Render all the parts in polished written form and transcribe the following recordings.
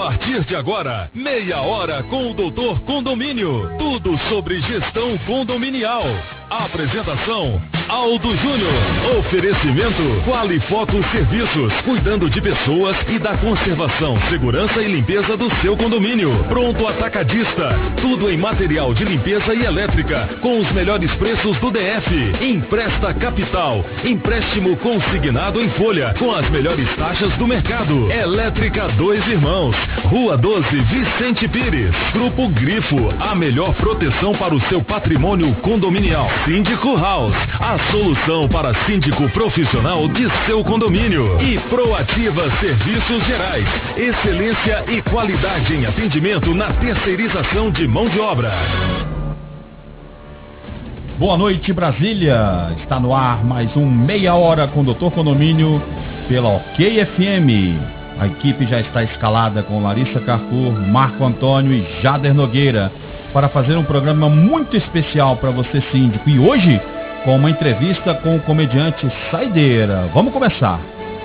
partir de agora, meia hora com o Doutor Condomínio. Tudo sobre gestão condominial. Apresentação, Aldo Júnior. Oferecimento, Qualifoco Serviços, cuidando de pessoas e da conservação, segurança e limpeza do seu condomínio. Pronto Atacadista, tudo em material de limpeza e elétrica, com os melhores preços do DF. Empresta Capital, empréstimo consignado em folha, com as melhores taxas do mercado. Elétrica Dois Irmãos, Rua 12, Vicente Pires. Grupo Grifo, a melhor proteção para o seu patrimônio condominial. Síndico House, a solução para síndico profissional de seu condomínio. E Proativa Serviços Gerais, excelência e qualidade em atendimento na terceirização de mão de obra. Boa noite, Brasília. Está no ar mais um Meia Hora com o Doutor Condomínio pela OK FM. A equipe já está escalada com Larissa Carpur, Marco Antônio e Jader Nogueira para fazer um programa muito especial para você, síndico. E hoje, com uma entrevista com o comediante Saideira. Vamos começar.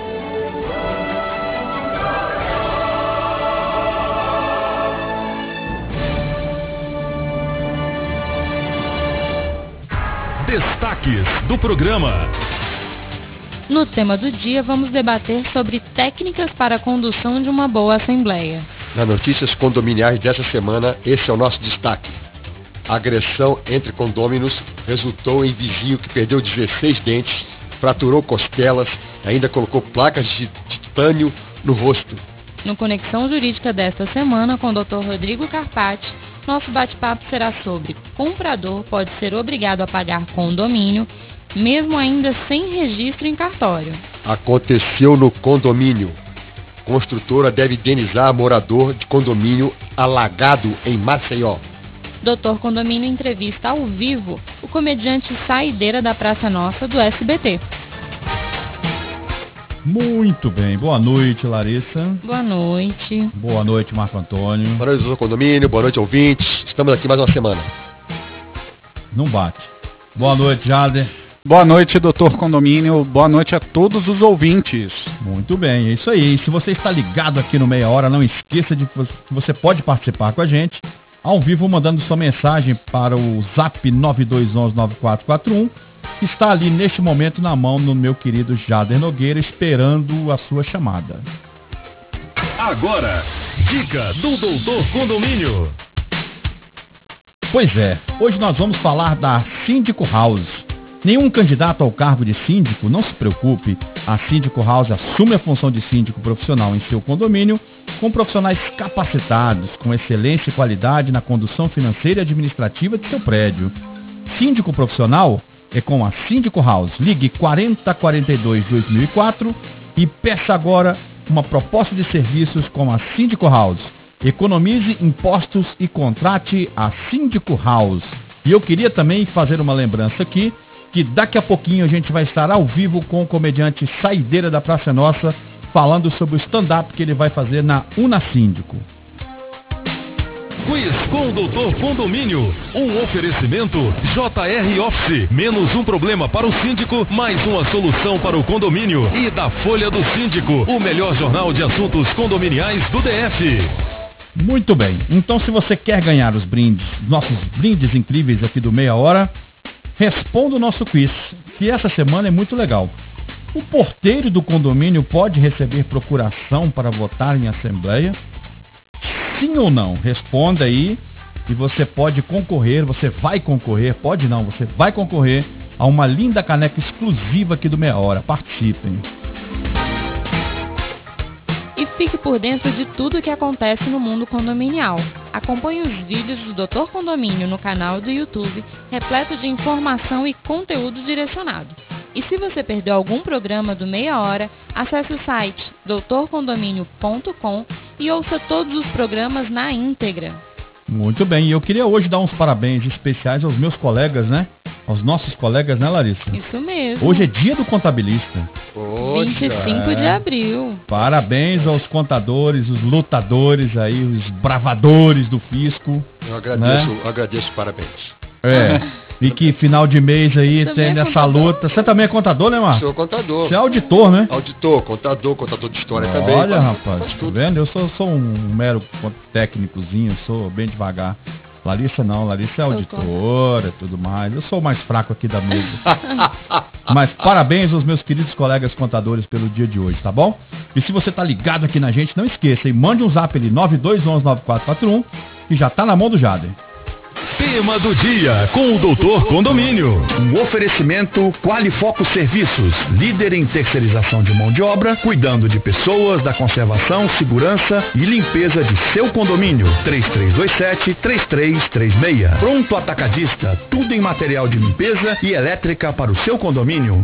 Destaques do programa. No tema do dia, vamos debater sobre técnicas para a condução de uma boa assembleia. Nas notícias condominiais dessa semana, esse é o nosso destaque. A agressão entre condôminos resultou em vizinho que perdeu 16 dentes, fraturou costelas e ainda colocou placas de titânio no rosto. No Conexão Jurídica desta semana, com o Dr. Rodrigo Carpati, nosso bate-papo será sobre comprador pode ser obrigado a pagar condomínio, mesmo ainda sem registro em cartório. Aconteceu no condomínio. Construtora deve indenizar morador de condomínio alagado em Maceió. Doutor Condomínio entrevista ao vivo o comediante Saideira da Praça Nossa do SBT. Muito bem. Boa noite, Larissa. Boa noite. Boa noite, Marco Antônio. Boa noite, doutor Condomínio. Boa noite, ouvintes. Estamos aqui mais uma semana. Não bate. Boa noite, Jader. Boa noite, doutor Condomínio. Boa noite a todos os ouvintes. Muito bem, é isso aí. E se você está ligado aqui no Meia Hora, não esqueça de que você pode participar com a gente ao vivo, mandando sua mensagem para o Zap 9211-9441, que está ali neste momento na mão do meu querido Jader Nogueira, esperando a sua chamada. Agora, dica do Doutor Condomínio. Pois é, hoje nós vamos falar da Síndico House. Nenhum candidato ao cargo de síndico, não se preocupe, a Síndico House assume a função de síndico profissional em seu condomínio, com profissionais capacitados, com excelência e qualidade na condução financeira e administrativa de seu prédio. Síndico profissional é com a Síndico House. Ligue 4042-2004 e peça agora uma proposta de serviços com a Síndico House. Economize impostos e contrate a Síndico House. E eu queria também fazer uma lembrança aqui, que daqui a pouquinho a gente vai estar ao vivo com o comediante Saideira da Praça Nossa, falando sobre o stand-up que ele vai fazer na Unasíndico. Quiz com o Doutor Condomínio. Um oferecimento JR Office. Menos um problema para o síndico, mais uma solução para o condomínio. E da Folha do Síndico, o melhor jornal de assuntos condominiais do DF. Muito bem, então se você quer ganhar os brindes, nossos brindes incríveis aqui do Meia Hora, responda o nosso quiz, que essa semana é muito legal. O porteiro do condomínio pode receber procuração para votar em assembleia? Sim ou não? Responda aí e você pode concorrer, você vai concorrer a uma linda caneca exclusiva aqui do Meia Hora. Participem. E fique por dentro de tudo o que acontece no mundo condominial. Acompanhe os vídeos do Doutor Condomínio no canal do YouTube, repleto de informação e conteúdo direcionado. E se você perdeu algum programa do Meia Hora, acesse o site doutorcondomínio.com e ouça todos os programas na íntegra. Muito bem, e eu queria hoje dar uns parabéns especiais aos meus colegas, né? Aos nossos colegas, né, Larissa? Isso mesmo. Hoje é dia do contabilista. Poxa, 25 de abril. Parabéns aos contadores, os lutadores aí, os bravadores do fisco. Eu agradeço, parabéns. E que final de mês aí tem essa luta. Você também é contador, né, Marcos? Sou contador. Você é auditor, né? Auditor, contador de história também. Olha, Faz rapaz, tá vendo? Eu sou um mero técnicozinho, sou bem devagar. Larissa não, Larissa é auditora e tudo mais. Eu sou o mais fraco aqui da mesa. Mas parabéns aos meus queridos colegas contadores pelo dia de hoje, tá bom? E se você tá ligado aqui na gente, não esqueça, e mande um zap ali, 9211-9441, que já tá na mão do Jader. Tema do dia com o Doutor Condomínio. Um oferecimento Qualifoco Serviços, líder em terceirização de mão de obra, cuidando de pessoas, da conservação, segurança e limpeza de seu condomínio. 3327-3336. Pronto Atacadista, tudo em material de limpeza e elétrica para o seu condomínio.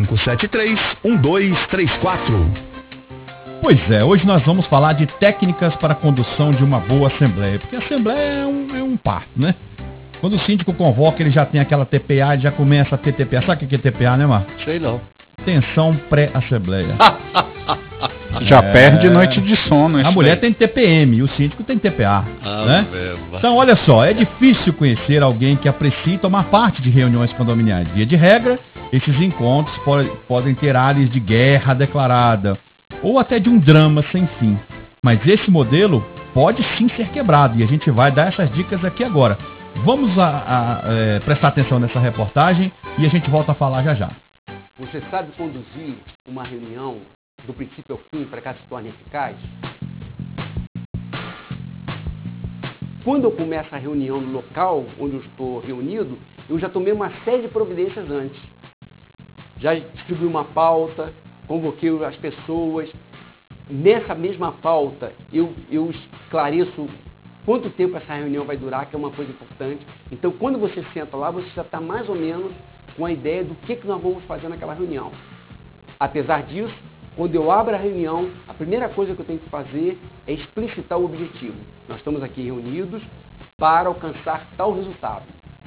3573-1234. Pois é, hoje nós vamos falar de técnicas para a condução de uma boa assembleia, porque a assembleia é um parto, né? Quando o síndico convoca, ele já tem aquela TPA, ele já começa a ter TPA. Sabe o que é TPA, né, Marcos? Sei não. Tensão pré-assembleia. Já perde noite de sono. A mulher tem TPM e o síndico tem TPA, né? Então, olha só, é difícil conhecer alguém que aprecie tomar parte de reuniões condominiais. Via de regra, esses encontros podem ter áreas de guerra declarada, ou até de um drama sem fim. Mas esse modelo pode sim ser quebrado e a gente vai dar essas dicas aqui agora. Vamos prestar atenção nessa reportagem e a gente volta a falar já já. Você sabe conduzir uma reunião do princípio ao fim para que ela se torne eficaz? Quando eu começo a reunião no local onde eu estou reunido, eu já tomei uma série de providências antes. Já distribuí uma pauta, convoquei as pessoas. Nessa mesma pauta, eu esclareço quanto tempo essa reunião vai durar, que é uma coisa importante. Então, quando você senta lá, você já está mais ou menos com a ideia do que nós vamos fazer naquela reunião. Apesar disso, quando eu abro a reunião, a primeira coisa que eu tenho que fazer é explicitar o objetivo. Nós estamos aqui reunidos para alcançar tal resultado.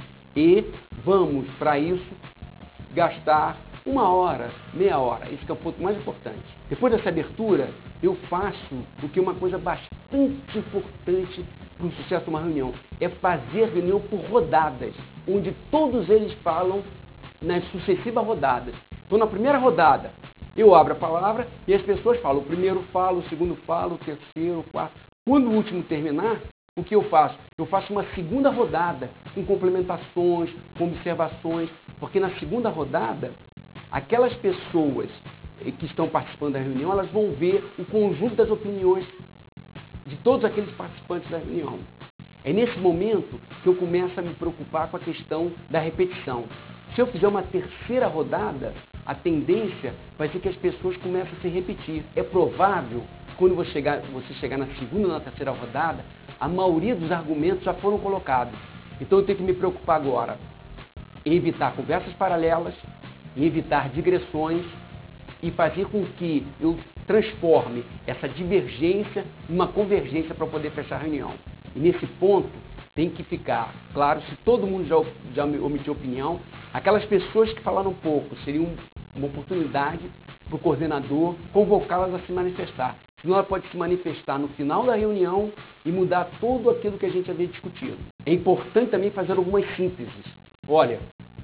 E vamos, para isso, gastar 1 hora, meia hora. Esse que é o ponto mais importante. Depois dessa abertura, eu faço o que é uma coisa bastante importante para o sucesso de uma reunião. É fazer a reunião por rodadas, onde todos eles falam nas sucessivas rodadas. Então, na primeira rodada, eu abro a palavra e as pessoas falam. O primeiro fala, o segundo fala, o terceiro, o quarto. Quando o último terminar, o que eu faço? Eu faço uma segunda rodada com complementações, com observações, porque na segunda rodada, aquelas pessoas que estão participando da reunião, elas vão ver o conjunto das opiniões de todos aqueles participantes da reunião. É nesse momento que eu começo a me preocupar com a questão da repetição. Se eu fizer uma terceira rodada, a tendência vai ser que as pessoas comecem a se repetir. É provável que quando você chegar na segunda ou na terceira rodada, a maioria dos argumentos já foram colocados. Então eu tenho que me preocupar agora em evitar conversas paralelas, em evitar digressões e fazer com que eu transforme essa divergência em uma convergência para poder fechar a reunião. E nesse ponto tem que ficar claro, se todo mundo já omitiu opinião, aquelas pessoas que falaram pouco, seriam uma oportunidade para o coordenador convocá-las a se manifestar. Senão ela pode se manifestar no final da reunião e mudar tudo aquilo que a gente havia discutido. É importante também fazer algumas sínteses. Olha,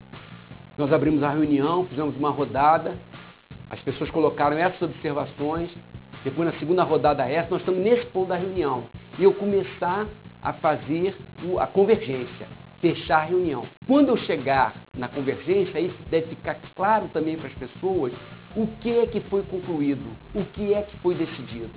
nós abrimos a reunião, fizemos uma rodada, as pessoas colocaram essas observações, depois na segunda rodada essa, nós estamos nesse ponto da reunião. E eu começar a fazer a convergência, fechar a reunião. Quando eu chegar na convergência, aí deve ficar claro também para as pessoas o que é que foi concluído, o que é que foi decidido.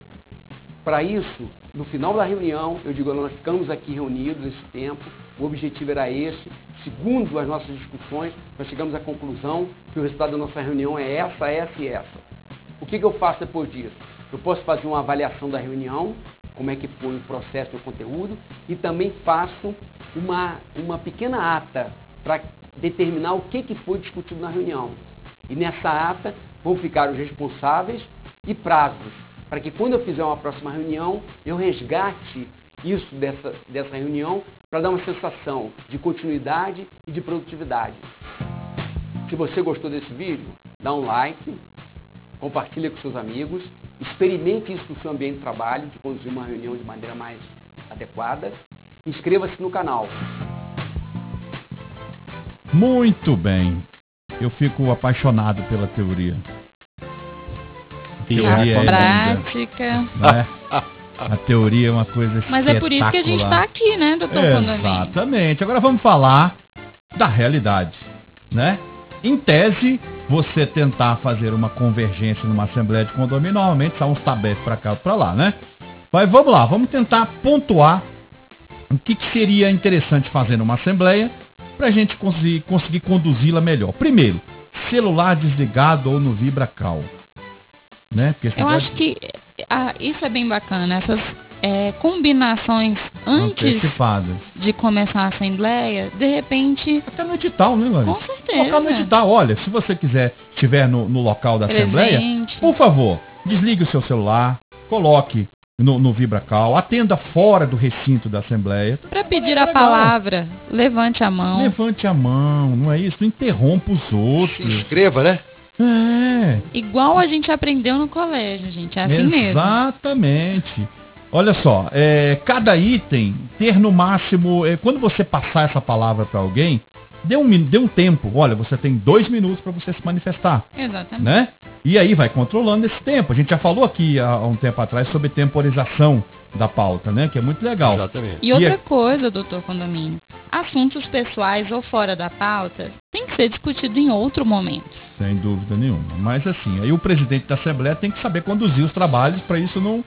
Para isso, no final da reunião, eu digo, nós ficamos aqui reunidos esse tempo, o objetivo era esse. Segundo as nossas discussões, nós chegamos à conclusão que o resultado da nossa reunião é essa, essa e essa. O que eu faço depois disso? Eu posso fazer uma avaliação da reunião, como é que foi o processo e o conteúdo, e também faço uma pequena ata para determinar o que foi discutido na reunião. E nessa ata vão ficar os responsáveis e prazos, para que quando eu fizer uma próxima reunião, eu resgate isso dessa reunião para dar uma sensação de continuidade e de produtividade. Se você gostou desse vídeo, dá um like, compartilha com seus amigos, experimente isso no seu ambiente de trabalho, de conduzir uma reunião de maneira mais adequada. Inscreva-se no canal. Muito bem. Eu fico apaixonado pela teoria. Teoria A é prática. linda, né? A teoria é uma coisa Mas é por isso que a gente está aqui, né, doutor Condomínio? Exatamente. Agora vamos falar da realidade, né? Em tese, você tentar fazer uma convergência numa assembleia de condomínio, normalmente são uns tabefes para cá e para lá, né? Mas vamos lá, vamos tentar pontuar o que seria interessante fazer numa assembleia para a gente conseguir conduzi-la melhor. Primeiro, celular desligado ou no VibraCal. Né? Eu acho que isso é bem bacana, essas combinações antes de começar a assembleia, de repente... Até no edital, né, Larissa? Com certeza. Colocar no edital, olha, se você estiver no local da assembleia, por favor, desligue o seu celular, coloque no VibraCal, atenda fora do recinto da assembleia. Para pedir a palavra, levante a mão. Levante a mão, não é isso? Não interrompa os outros. Se inscreva, né? Igual a gente aprendeu no colégio, gente, é assim mesmo. Exatamente. Olha só, cada item ter no máximo, quando você passar essa palavra para alguém, dê um tempo. Olha, você tem 2 minutos para você se manifestar. Exatamente. Né? E aí vai controlando esse tempo. A gente já falou aqui há um tempo atrás sobre temporização da pauta, né? Que é muito legal. Exatamente. E outra coisa, doutor Condomínio, assuntos pessoais ou fora da pauta tem que ser discutido em outro momento. Sem dúvida nenhuma. Mas assim, aí o presidente da Assembleia tem que saber conduzir os trabalhos para isso não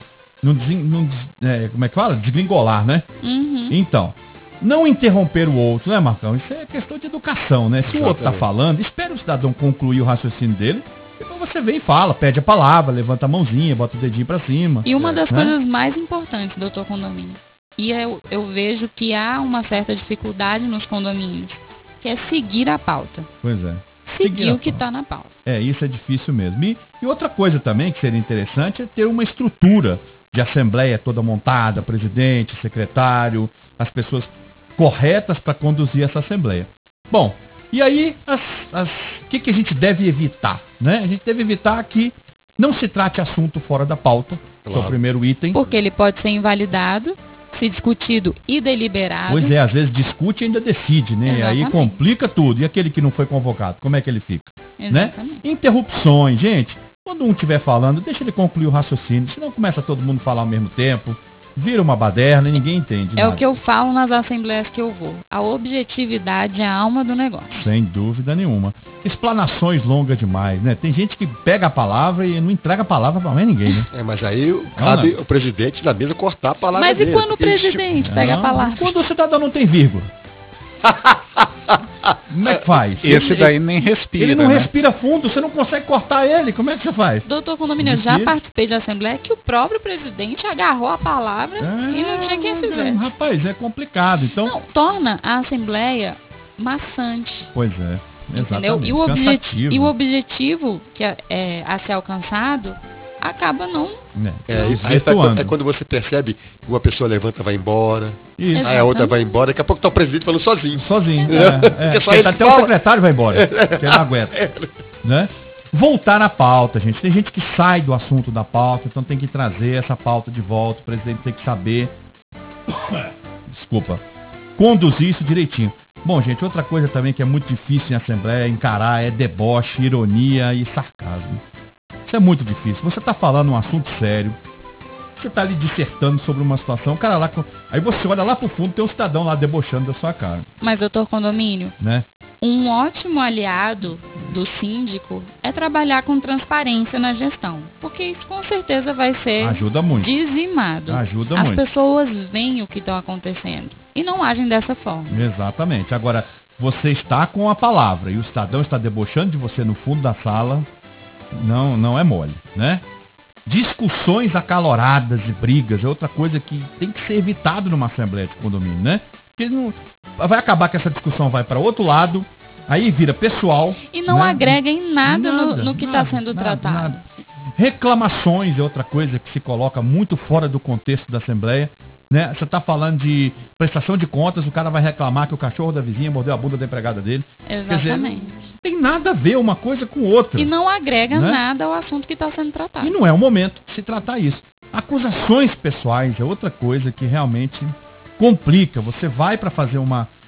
como é que fala? Desgringolar, né? Uhum. Então, não interromper o outro, né, Marcão? Isso é questão de educação, né? Se o outro está falando, espere o cidadão concluir o raciocínio dele. Depois você vem e fala, pede a palavra, levanta a mãozinha, bota o dedinho para cima. E uma das coisas mais importantes, doutor Condomínio, e eu vejo que há uma certa dificuldade nos condomínios, que é seguir a pauta. Pois é. Seguir o que está na pauta. Isso é difícil mesmo. E outra coisa também que seria interessante é ter uma estrutura de assembleia toda montada, presidente, secretário, as pessoas corretas para conduzir essa assembleia. Bom, e aí o que a gente deve evitar? Né? A gente deve evitar que não se trate assunto fora da pauta, que é o primeiro item. Porque ele pode ser invalidado, se discutido e deliberado. Pois é, às vezes discute e ainda decide, né? Exatamente. Aí complica tudo. E aquele que não foi convocado, como é que ele fica? Exatamente. Né? Interrupções, gente. Quando um estiver falando, deixa ele concluir o raciocínio. Senão começa todo mundo a falar ao mesmo tempo. Vira uma baderna e ninguém entende nada. É o que eu falo nas assembleias que eu vou. A objetividade é a alma do negócio. Sem dúvida nenhuma. Explanações longas demais, né? Tem gente que pega a palavra e não entrega a palavra para mais ninguém, né? Mas aí cabe o presidente da mesa cortar a palavra dele. Mas e quando o presidente pega a palavra? Quando o cidadão não tem vírgula. Como é que faz? Esse daí nem respira. Ele não respira fundo, você não consegue cortar ele. Como é que você faz? Doutor Condomínio, eu já participei de assembleia que o próprio presidente agarrou a palavra e não tinha quem fizesse. Rapaz, é complicado. Então... Não, torna a assembleia maçante. Pois é. Entendeu? E o objetivo que é a ser alcançado acaba não... É quando você percebe que uma pessoa levanta e vai embora, aí a outra vai embora, daqui a pouco tá o presidente falando sozinho. Até o secretário vai embora, que ele não aguenta. Né? Voltar à pauta, gente. Tem gente que sai do assunto da pauta, então tem que trazer essa pauta de volta, o presidente tem que saber, conduzir isso direitinho. Bom, gente, outra coisa também que é muito difícil em assembleia encarar é deboche, ironia e sarcasmo. Isso é muito difícil. Você está falando um assunto sério, você está ali dissertando sobre uma situação, o cara lá, aí você olha lá pro fundo, tem um cidadão lá debochando da sua cara. Mas, doutor Condomínio, né? Um ótimo aliado do síndico é trabalhar com transparência na gestão, porque isso com certeza vai ser dizimado. Ajuda muito. As pessoas veem o que está acontecendo e não agem dessa forma. Exatamente. Agora, você está com a palavra e o cidadão está debochando de você no fundo da sala, não é mole, né? Discussões acaloradas e brigas é outra coisa que tem que ser evitado numa assembleia de condomínio, né? Porque não, vai acabar que essa discussão vai para outro lado, aí vira pessoal. E não agrega em nada no que está sendo tratado. Reclamações é outra coisa que se coloca muito fora do contexto da assembleia. Né? Você está falando de prestação de contas, o cara vai reclamar que o cachorro da vizinha mordeu a bunda da empregada dele. Exatamente. Quer dizer, tem nada a ver uma coisa com outra. E não agrega nada ao assunto que está sendo tratado. E não é o momento de se tratar isso. Acusações pessoais é outra coisa que realmente complica. Você vai para fazer uma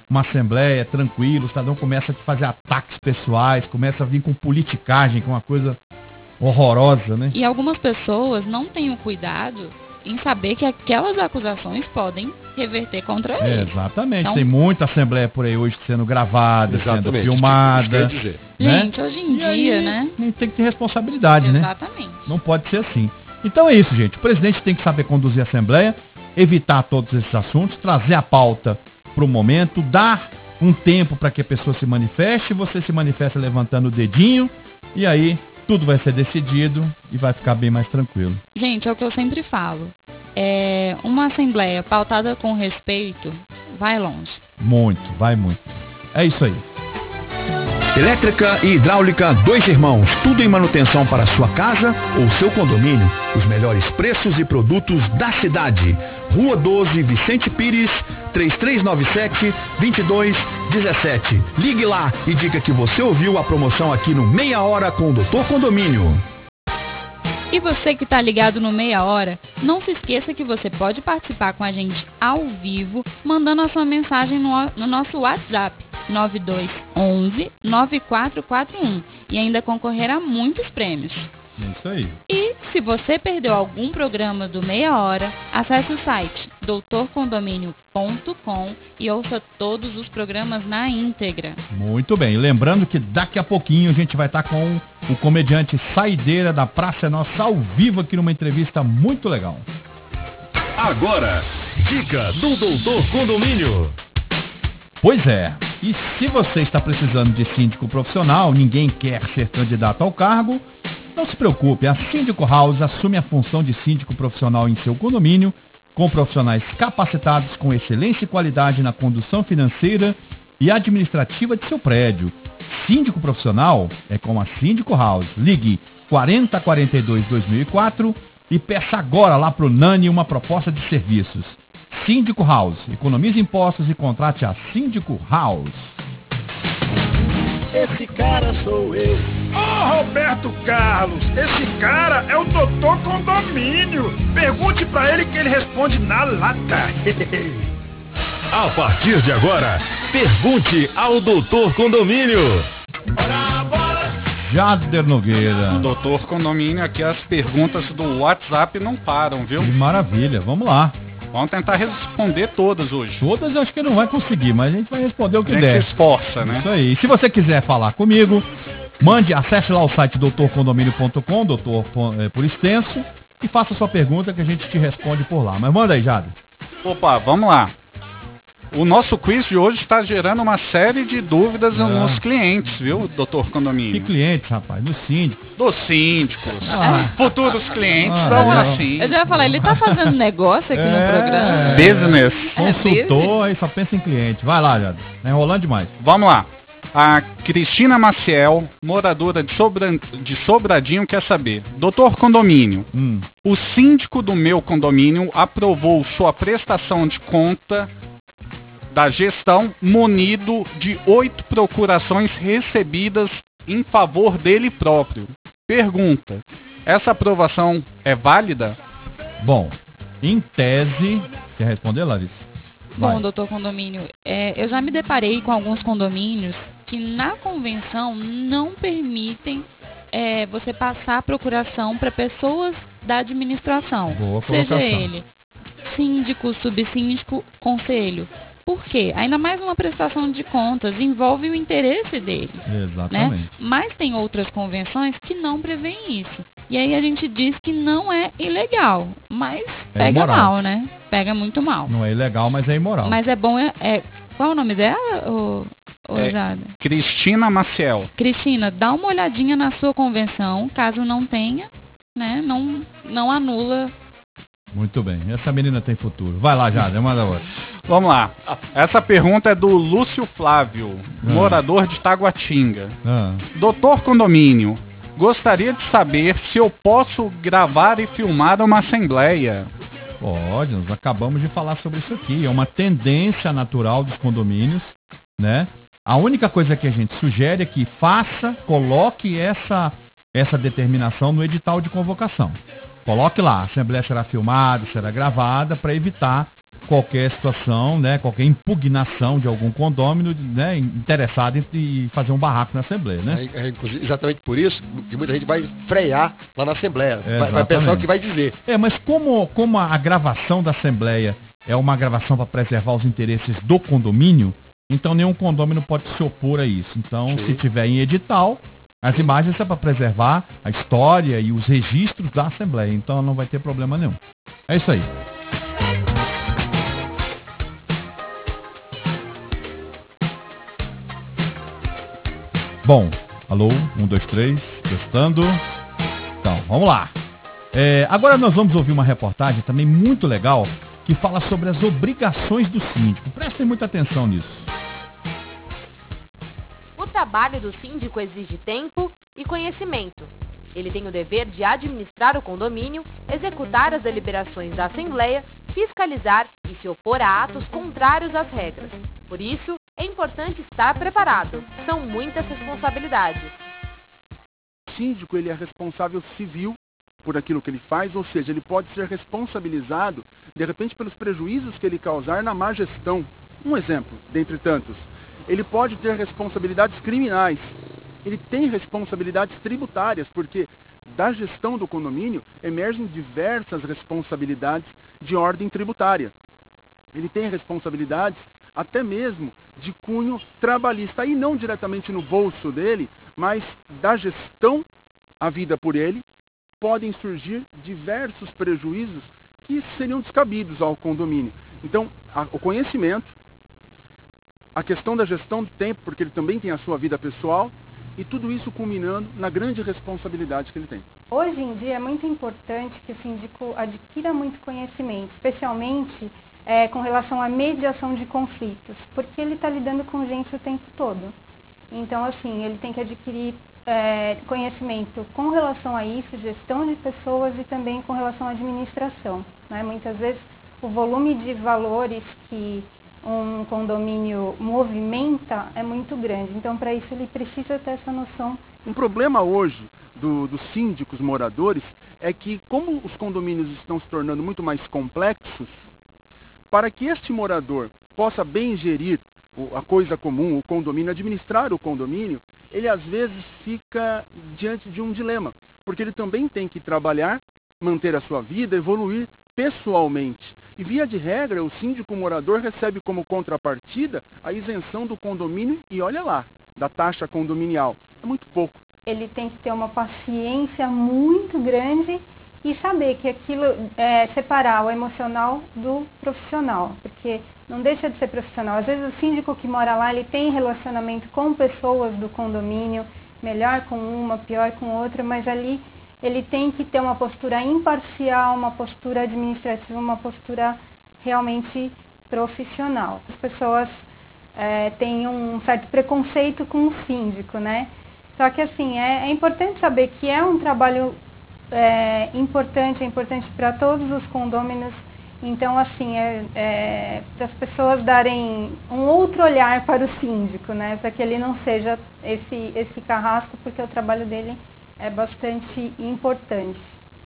uma assembleia tranquila, o cidadão começa a fazer ataques pessoais, começa a vir com politicagem, que é uma coisa horrorosa, né? E algumas pessoas não têm o cuidado em saber que aquelas acusações podem reverter contra eles. Exatamente. Então, tem muita assembleia por aí hoje sendo gravada, sendo filmada. Isso quer dizer. Né? gente, hoje em E dia, aí, né? tem que ter responsabilidade, né? Exatamente. Não pode ser assim. Então é isso, gente. O presidente tem que saber conduzir a Assembleia, evitar todos esses assuntos, trazer a pauta para o momento, dar um tempo para que a pessoa se manifeste, você se manifesta levantando o dedinho, e aí tudo vai ser decidido e vai ficar bem mais tranquilo. Gente, é o que eu sempre falo. Uma assembleia pautada com respeito vai longe. Muito, vai muito. É isso aí. Elétrica e hidráulica Dois Irmãos, tudo em manutenção para sua casa ou seu condomínio. Os melhores preços e produtos da cidade. Rua 12, Vicente Pires, 3397-2217. Ligue lá e diga que você ouviu a promoção aqui no Meia Hora com o Doutor Condomínio. E você que está ligado no Meia Hora, não se esqueça que você pode participar com a gente ao vivo, mandando a sua mensagem no nosso WhatsApp, 9211-9441, e ainda concorrer a muitos prêmios. É isso aí. E se você perdeu algum programa do Meia Hora, acesse o site doutorcondomínio.com e ouça todos os programas na íntegra. Muito bem. Lembrando que daqui a pouquinho a gente vai estar com o comediante Saideira da Praça é Nossa ao vivo aqui numa entrevista muito legal. Agora, dica do Doutor Condomínio. Pois é. E se você está precisando de síndico profissional, ninguém quer ser candidato ao cargo, não se preocupe, a Síndico House assume a função de síndico profissional em seu condomínio, com profissionais capacitados com excelência e qualidade na condução financeira e administrativa de seu prédio. Síndico profissional é com a Síndico House. Ligue 4042-2004 e peça agora lá pro Nani uma proposta de serviços. Síndico House, economize impostos e contrate a Síndico House. Esse cara sou eu. Ô Roberto Carlos, esse cara é o Doutor Condomínio. Pergunte pra ele que ele responde na lata. A partir de agora, pergunte ao Doutor Condomínio. Jader Nogueira. Doutor Condomínio, aqui as perguntas do WhatsApp não param, viu? Que maravilha, vamos lá. Vamos tentar responder todas hoje. Todas eu acho que não vai conseguir, mas a gente vai responder o que A gente se der. esforça, né? Isso aí. Se você quiser falar comigo, acesse lá o site doutorcondomínio.com, doutor por extenso, e faça sua pergunta que a gente te responde por lá. Mas manda aí, Jader. Opa, vamos lá. O nosso quiz de hoje está gerando uma série de dúvidas nos clientes, viu, Doutor Que Condomínio? clientes, rapaz? Dos síndicos. Dos síndicos, futuros clientes, vamos assim. Eu já ia falar, ele tá fazendo negócio aqui no programa. Business. Consultor, aí só pensa em cliente. Vai lá, Jader. Tá enrolando demais. Vamos lá. A Cristina Maciel, moradora de Sobradinho, quer saber. Doutor Condomínio, o síndico do meu condomínio aprovou sua prestação de conta da gestão munido de 8 procurações recebidas em favor dele próprio. Pergunta, essa aprovação é válida? Bom, em tese... Quer responder, Larissa? Vai. Bom, doutor Condomínio, eu já me deparei com alguns condomínios que na convenção não permitem você passar a procuração para pessoas da administração. Boa seja colocação. ele síndico, subsíndico, conselho. Por quê? Ainda mais uma prestação de contas envolve o interesse dele. Exatamente. Né? Mas tem outras convenções que não prevêem isso. E aí a gente diz que não é ilegal, mas É pega imoral. mal, né? Pega muito mal. Não é ilegal, mas é imoral. Mas é bom, qual é o nome dela, Jader? Cristina Maciel. Cristina, dá uma olhadinha na sua convenção, caso não tenha, né? Não anula. Muito bem. Essa menina tem futuro. Vai lá, Jader, manda outra. Vamos lá. Essa pergunta é do Lúcio Flávio, morador de Taguatinga. Doutor Condomínio, gostaria de saber se eu posso gravar e filmar uma assembleia. Pode, nós acabamos de falar sobre isso aqui. É uma tendência natural dos condomínios, né? A única coisa que a gente sugere é que coloque essa determinação no edital de convocação. Coloque lá, a assembleia será filmada, será gravada, para evitar qualquer situação, né, qualquer impugnação de algum condômino, né, interessado em fazer um barraco na Assembleia, né? Exatamente por isso que muita gente vai frear lá na Assembleia. Vai pensar o que vai dizer. Mas como a gravação da Assembleia é uma gravação para preservar os interesses do condomínio, então nenhum condômino pode se opor a isso. Então, se tiver em edital, as imagens é para preservar a história e os registros da Assembleia. Então não vai ter problema nenhum. É isso aí. Bom, alô, 1, 2, 3, testando. Então, vamos lá. Agora nós vamos ouvir uma reportagem também muito legal que fala sobre as obrigações do síndico. Prestem muita atenção nisso. O trabalho do síndico exige tempo e conhecimento. Ele tem o dever de administrar o condomínio, executar as deliberações da Assembleia, fiscalizar e se opor a atos contrários às regras. Por isso, é importante estar preparado. São muitas responsabilidades. O síndico ele é responsável civil por aquilo que ele faz, ou seja, ele pode ser responsabilizado, de repente, pelos prejuízos que ele causar na má gestão. Um exemplo, dentre tantos. Ele pode ter responsabilidades criminais. Ele tem responsabilidades tributárias, porque da gestão do condomínio emergem diversas responsabilidades de ordem tributária. Ele tem responsabilidades até mesmo de cunho trabalhista, e não diretamente no bolso dele, mas da gestão havida por ele, podem surgir diversos prejuízos que seriam descabidos ao condomínio. Então, o conhecimento, a questão da gestão do tempo, porque ele também tem a sua vida pessoal, e tudo isso culminando na grande responsabilidade que ele tem. Hoje em dia é muito importante que o síndico adquira muito conhecimento, especialmente com relação à mediação de conflitos, porque ele está lidando com gente o tempo todo. Então, assim, ele tem que adquirir conhecimento com relação a isso, gestão de pessoas e também com relação à administração, né? Muitas vezes o volume de valores que um condomínio movimenta é muito grande. Então, para isso, ele precisa ter essa noção. Um problema hoje dos síndicos moradores é que, como os condomínios estão se tornando muito mais complexos, para que este morador possa bem gerir a coisa comum, o condomínio, administrar o condomínio, ele às vezes fica diante de um dilema, porque ele também tem que trabalhar, manter a sua vida, evoluir pessoalmente. E via de regra, o síndico morador recebe como contrapartida a isenção do condomínio e olha lá, da taxa condominial. É muito pouco. Ele tem que ter uma paciência muito grande e saber que aquilo separar o emocional do profissional, porque não deixa de ser profissional. Às vezes o síndico que mora lá, ele tem relacionamento com pessoas do condomínio, melhor com uma, pior com outra, mas ali ele tem que ter uma postura imparcial, uma postura administrativa, uma postura realmente profissional. As pessoas têm um certo preconceito com o síndico, né? Só que assim, é importante saber que é um trabalho importante para todos os condôminos. Então, assim, para as pessoas darem um outro olhar para o síndico, né? Para que ele não seja esse carrasco, porque o trabalho dele é bastante importante.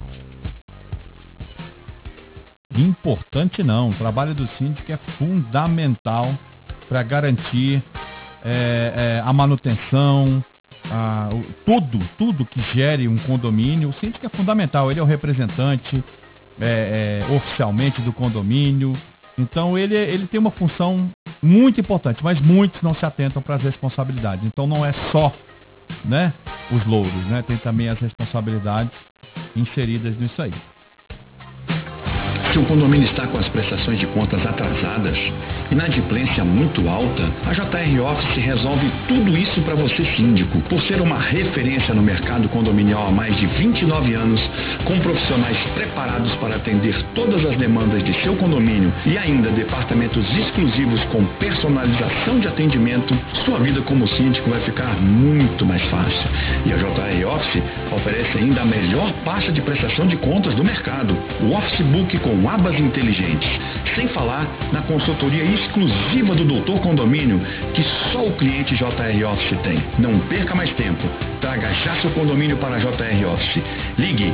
Importante não, o trabalho do síndico é fundamental para garantir a manutenção, tudo que gere um condomínio. O síndico é fundamental, ele é o representante oficialmente do condomínio, então ele tem uma função muito importante, mas muitos não se atentam para as responsabilidades. Então não é só, né, os louros, né? Tem também as responsabilidades inseridas nisso aí. Se o condomínio está com as prestações de contas atrasadas, inadimplência muito alta, a JR Office resolve tudo isso para você, síndico. Por ser uma referência no mercado condominial há mais de 29 anos, com profissionais preparados para atender todas as demandas de seu condomínio e ainda departamentos exclusivos com personalização de atendimento, sua vida como síndico vai ficar muito mais fácil. E a JR Office oferece ainda a melhor pasta de prestação de contas do mercado, o Office Book com abas inteligentes. Sem falar na consultoria exclusiva do Doutor Condomínio, que só o cliente JR Office tem. Não perca mais tempo. Traga já seu condomínio para a JR Office. Ligue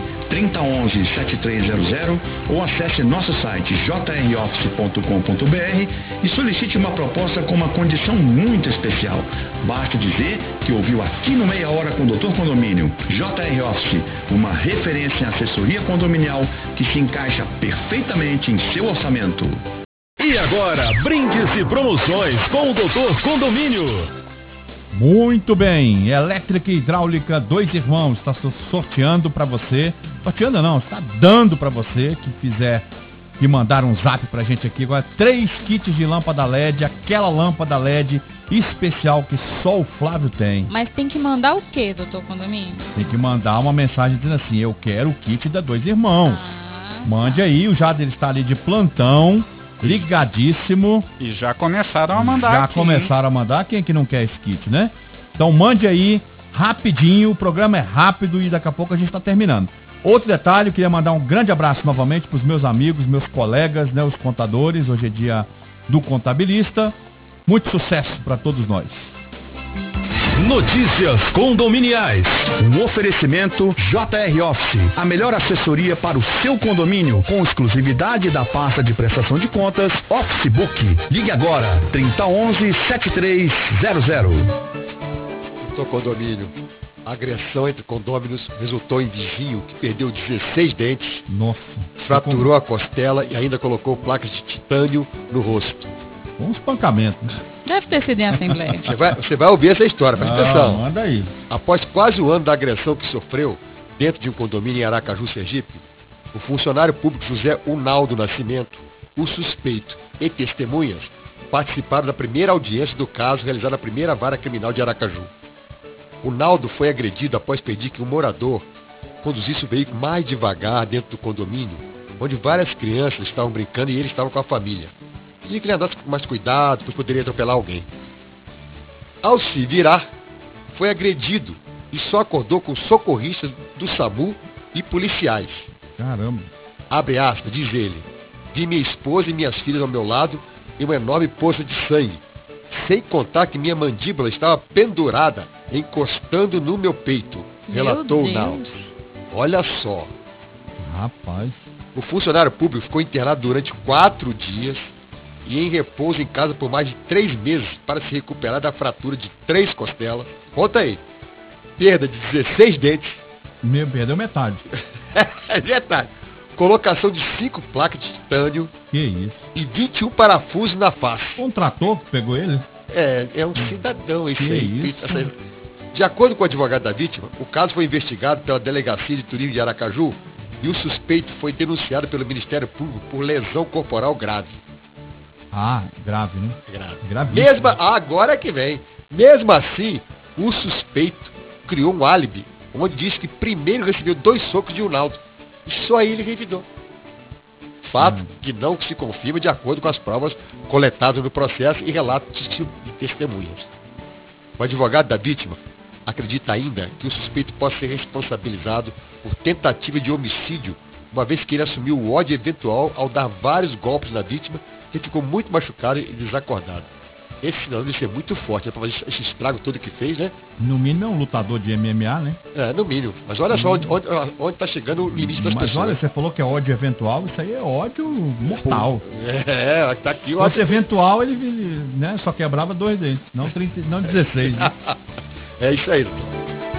3011-7300 ou acesse nosso site jroffice.com.br e solicite uma proposta com uma condição muito especial. Basta dizer que ouviu aqui no Meia Hora com o Doutor Condomínio. JR Office, uma referência em assessoria condominial que se encaixa perfeitamente em seu orçamento. E agora, brindes e promoções com o Doutor Condomínio. Muito bem, elétrica e hidráulica, 2 irmãos, está sorteando para você, sorteando não, está dando para você que fizer e mandar um zap pra gente aqui agora, 3 kits de lâmpada LED, aquela lâmpada LED especial que só o Flávio tem. Mas tem que mandar o quê, Doutor Condomínio? Tem que mandar uma mensagem dizendo assim, eu quero o kit da 2 irmãos. Mande aí, o Jader está ali de plantão, ligadíssimo. E já começaram a mandar. Já começaram a mandar. Quem é que não quer esse kit, né? Então mande aí rapidinho. O programa é rápido e daqui a pouco a gente está terminando. Outro detalhe, eu queria mandar um grande abraço novamente para os meus amigos, meus colegas, né, os contadores. Hoje é dia do contabilista. Muito sucesso para todos nós. Notícias condominiais. Um oferecimento JR Office, a melhor assessoria para o seu condomínio, com exclusividade da pasta de prestação de contas Office Book. Ligue agora, 3011-7300. Doutor Condomínio, a agressão entre condôminos resultou em vizinho que perdeu 16 dentes, nossa, fraturou a costela e ainda colocou placas de titânio no rosto. Um espancamento, né? Deve ter sido em assembleia. Você vai ouvir essa história, presta atenção. Manda aí. Após quase um ano da agressão que sofreu dentro de um condomínio em Aracaju, Sergipe, o funcionário público José Unaldo Nascimento, o suspeito e testemunhas participaram da primeira audiência do caso realizada na primeira vara criminal de Aracaju. Unaldo foi agredido após pedir que um morador conduzisse o veículo mais devagar dentro do condomínio, onde várias crianças estavam brincando e ele estava com a família. Pediu que ele andasse com mais cuidado, pois poderia atropelar alguém. Ao se virar, foi agredido e só acordou com socorristas do SAMU e policiais. Caramba. Abre aspas, diz ele. Vi minha esposa e minhas filhas ao meu lado e uma enorme poça de sangue. Sem contar que minha mandíbula estava pendurada, encostando no meu peito, relatou o Naldo. Olha só. Rapaz. O funcionário público ficou internado durante 4 dias e em repouso em casa por mais de 3 meses para se recuperar da fratura de 3 costelas. Conta aí. Perda de 16 dentes. Perdeu metade. Metade. Colocação de 5 placas de titânio. Que isso. E 21 parafusos na face. Um trator que pegou ele? É um cidadão esse aí. Isso? De acordo com o advogado da vítima, o caso foi investigado pela Delegacia de Turismo de Aracaju e o suspeito foi denunciado pelo Ministério Público por lesão corporal grave. Ah, grave, né? Gravíssimo. Agora é que vem. Mesmo assim, o suspeito criou um álibi, onde disse que primeiro recebeu 2 socos de Unaldo. E só aí ele revidou. Fato que não se confirma de acordo com as provas coletadas no processo e relatos de testemunhas. O advogado da vítima acredita ainda que o suspeito possa ser responsabilizado por tentativa de homicídio, uma vez que ele assumiu o ódio eventual ao dar vários golpes na vítima, que ficou muito machucado e desacordado. Esse cidadão deve ser muito forte, né, para fazer esse estrago todo que fez, né? No mínimo é um lutador de MMA, né? É, no mínimo. Mas olha só onde está chegando o limite das pessoas. Mas olha, você falou que é ódio eventual, isso aí é ódio mortal. Tá aqui o ódio eventual, ele né, só quebrava 2 dentes, não 16. Né? É isso aí, doutor.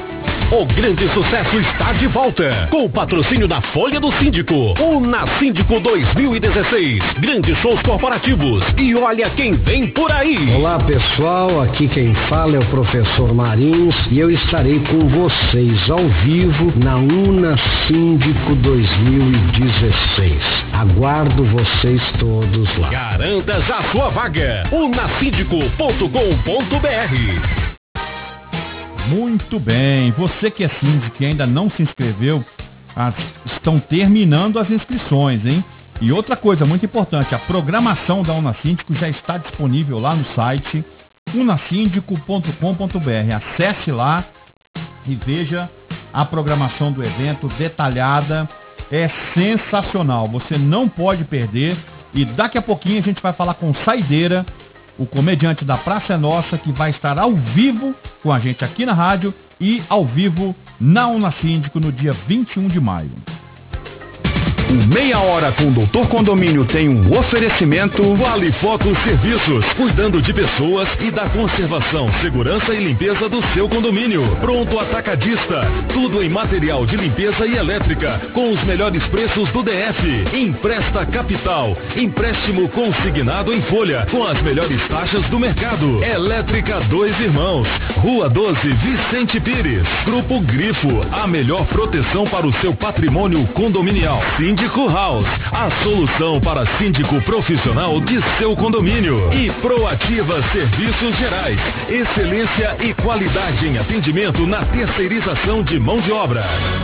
O grande sucesso está de volta, com o patrocínio da Folha do Síndico, o Na Síndico 2016, grandes shows corporativos e olha quem vem por aí. Olá pessoal, aqui quem fala é o professor Marins e eu estarei com vocês ao vivo na Una Síndico 2016. Aguardo vocês todos lá. Garanta já sua vaga, unasíndico.com.br. Muito bem, você que é síndico e ainda não se inscreveu, estão terminando as inscrições, hein? E outra coisa muito importante, a programação da Unasíndico já está disponível lá no site unasíndico.com.br. Acesse lá e veja a programação do evento detalhada. É sensacional, você não pode perder. E daqui a pouquinho a gente vai falar com o Saideira, o comediante da Praça é Nossa, que vai estar ao vivo com a gente aqui na rádio e ao vivo na Unasíndico no dia 21 de maio. O Meia Hora com o Doutor Condomínio tem um oferecimento. Qualifoco Serviços, cuidando de pessoas e da conservação, segurança e limpeza do seu condomínio. Pronto Atacadista, tudo em material de limpeza e elétrica, com os melhores preços do DF. Empresta Capital, empréstimo consignado em folha, com as melhores taxas do mercado. Elétrica Dois Irmãos, Rua 12, Vicente Pires. Grupo Grifo, a melhor proteção para o seu patrimônio condominial. Síndico House, a solução para síndico profissional de seu condomínio. E Proativa Serviços Gerais, excelência e qualidade em atendimento na terceirização de mão de obra.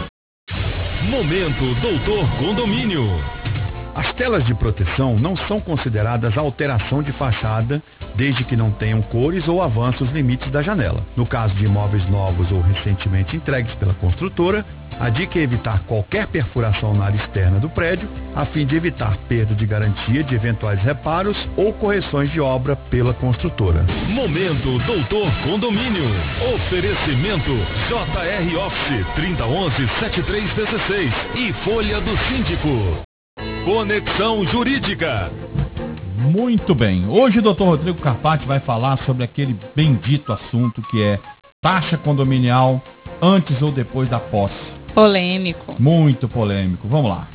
Momento Doutor Condomínio. As telas de proteção não são consideradas alteração de fachada, desde que não tenham cores ou avancem os limites da janela. No caso de imóveis novos ou recentemente entregues pela construtora, a dica é evitar qualquer perfuração na área externa do prédio, a fim de evitar perda de garantia de eventuais reparos ou correções de obra pela construtora. Momento Doutor Condomínio. Oferecimento JR Office 3011-7316 e Folha do Síndico. Conexão Jurídica. Muito bem. Hoje o Dr. Rodrigo Carpati vai falar sobre aquele bendito assunto que é taxa condominial antes ou depois da posse. Polêmico. Muito polêmico. Vamos lá.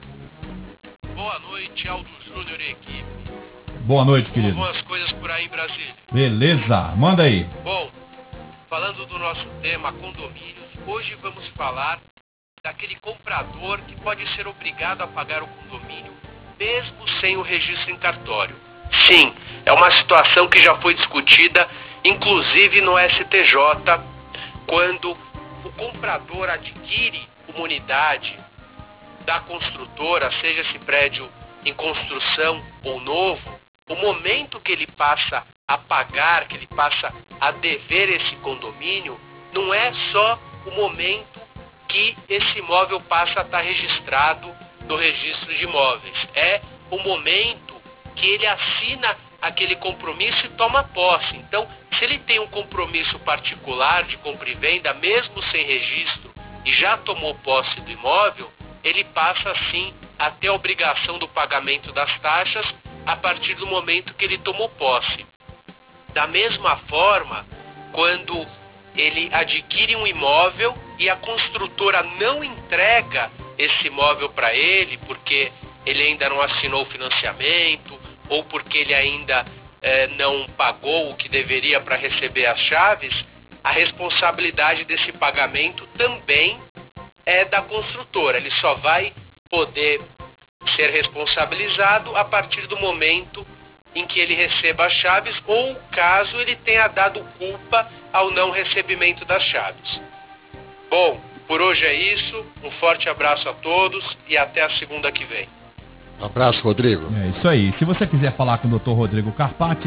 Boa noite, Aldo Júnior e equipe. Boa noite, querido. Como vão as coisas por aí em Brasília? Beleza, manda aí. Bom, falando do nosso tema condomínios, hoje vamos falar daquele comprador que pode ser obrigado a pagar o condomínio mesmo sem o registro em cartório. Sim, é uma situação que já foi discutida, inclusive no STJ, quando o comprador adquire uma unidade da construtora, seja esse prédio em construção ou novo, o momento que ele passa a pagar, que ele passa a dever esse condomínio, não é só o momento que esse imóvel passa a estar registrado no registro de imóveis. É o momento que ele assina aquele compromisso e toma posse. Então, se ele tem um compromisso particular de compra e venda, mesmo sem registro, e já tomou posse do imóvel, ele passa, sim, a ter a obrigação do pagamento das taxas a partir do momento que ele tomou posse. Da mesma forma, quando ele adquire um imóvel e a construtora não entrega esse imóvel para ele, porque ele ainda não assinou o financiamento, ou porque ele ainda não pagou o que deveria para receber as chaves, a responsabilidade desse pagamento também é da construtora. Ele só vai poder ser responsabilizado a partir do momento em que ele receba as chaves, ou caso ele tenha dado culpa ao não recebimento das chaves. Bom, por hoje é isso. Um forte abraço a todos e até a segunda que vem. Um abraço, Rodrigo. É isso aí. Se você quiser falar com o Dr. Rodrigo Carpati,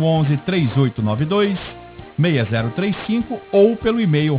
011-3892-6035 ou pelo e-mail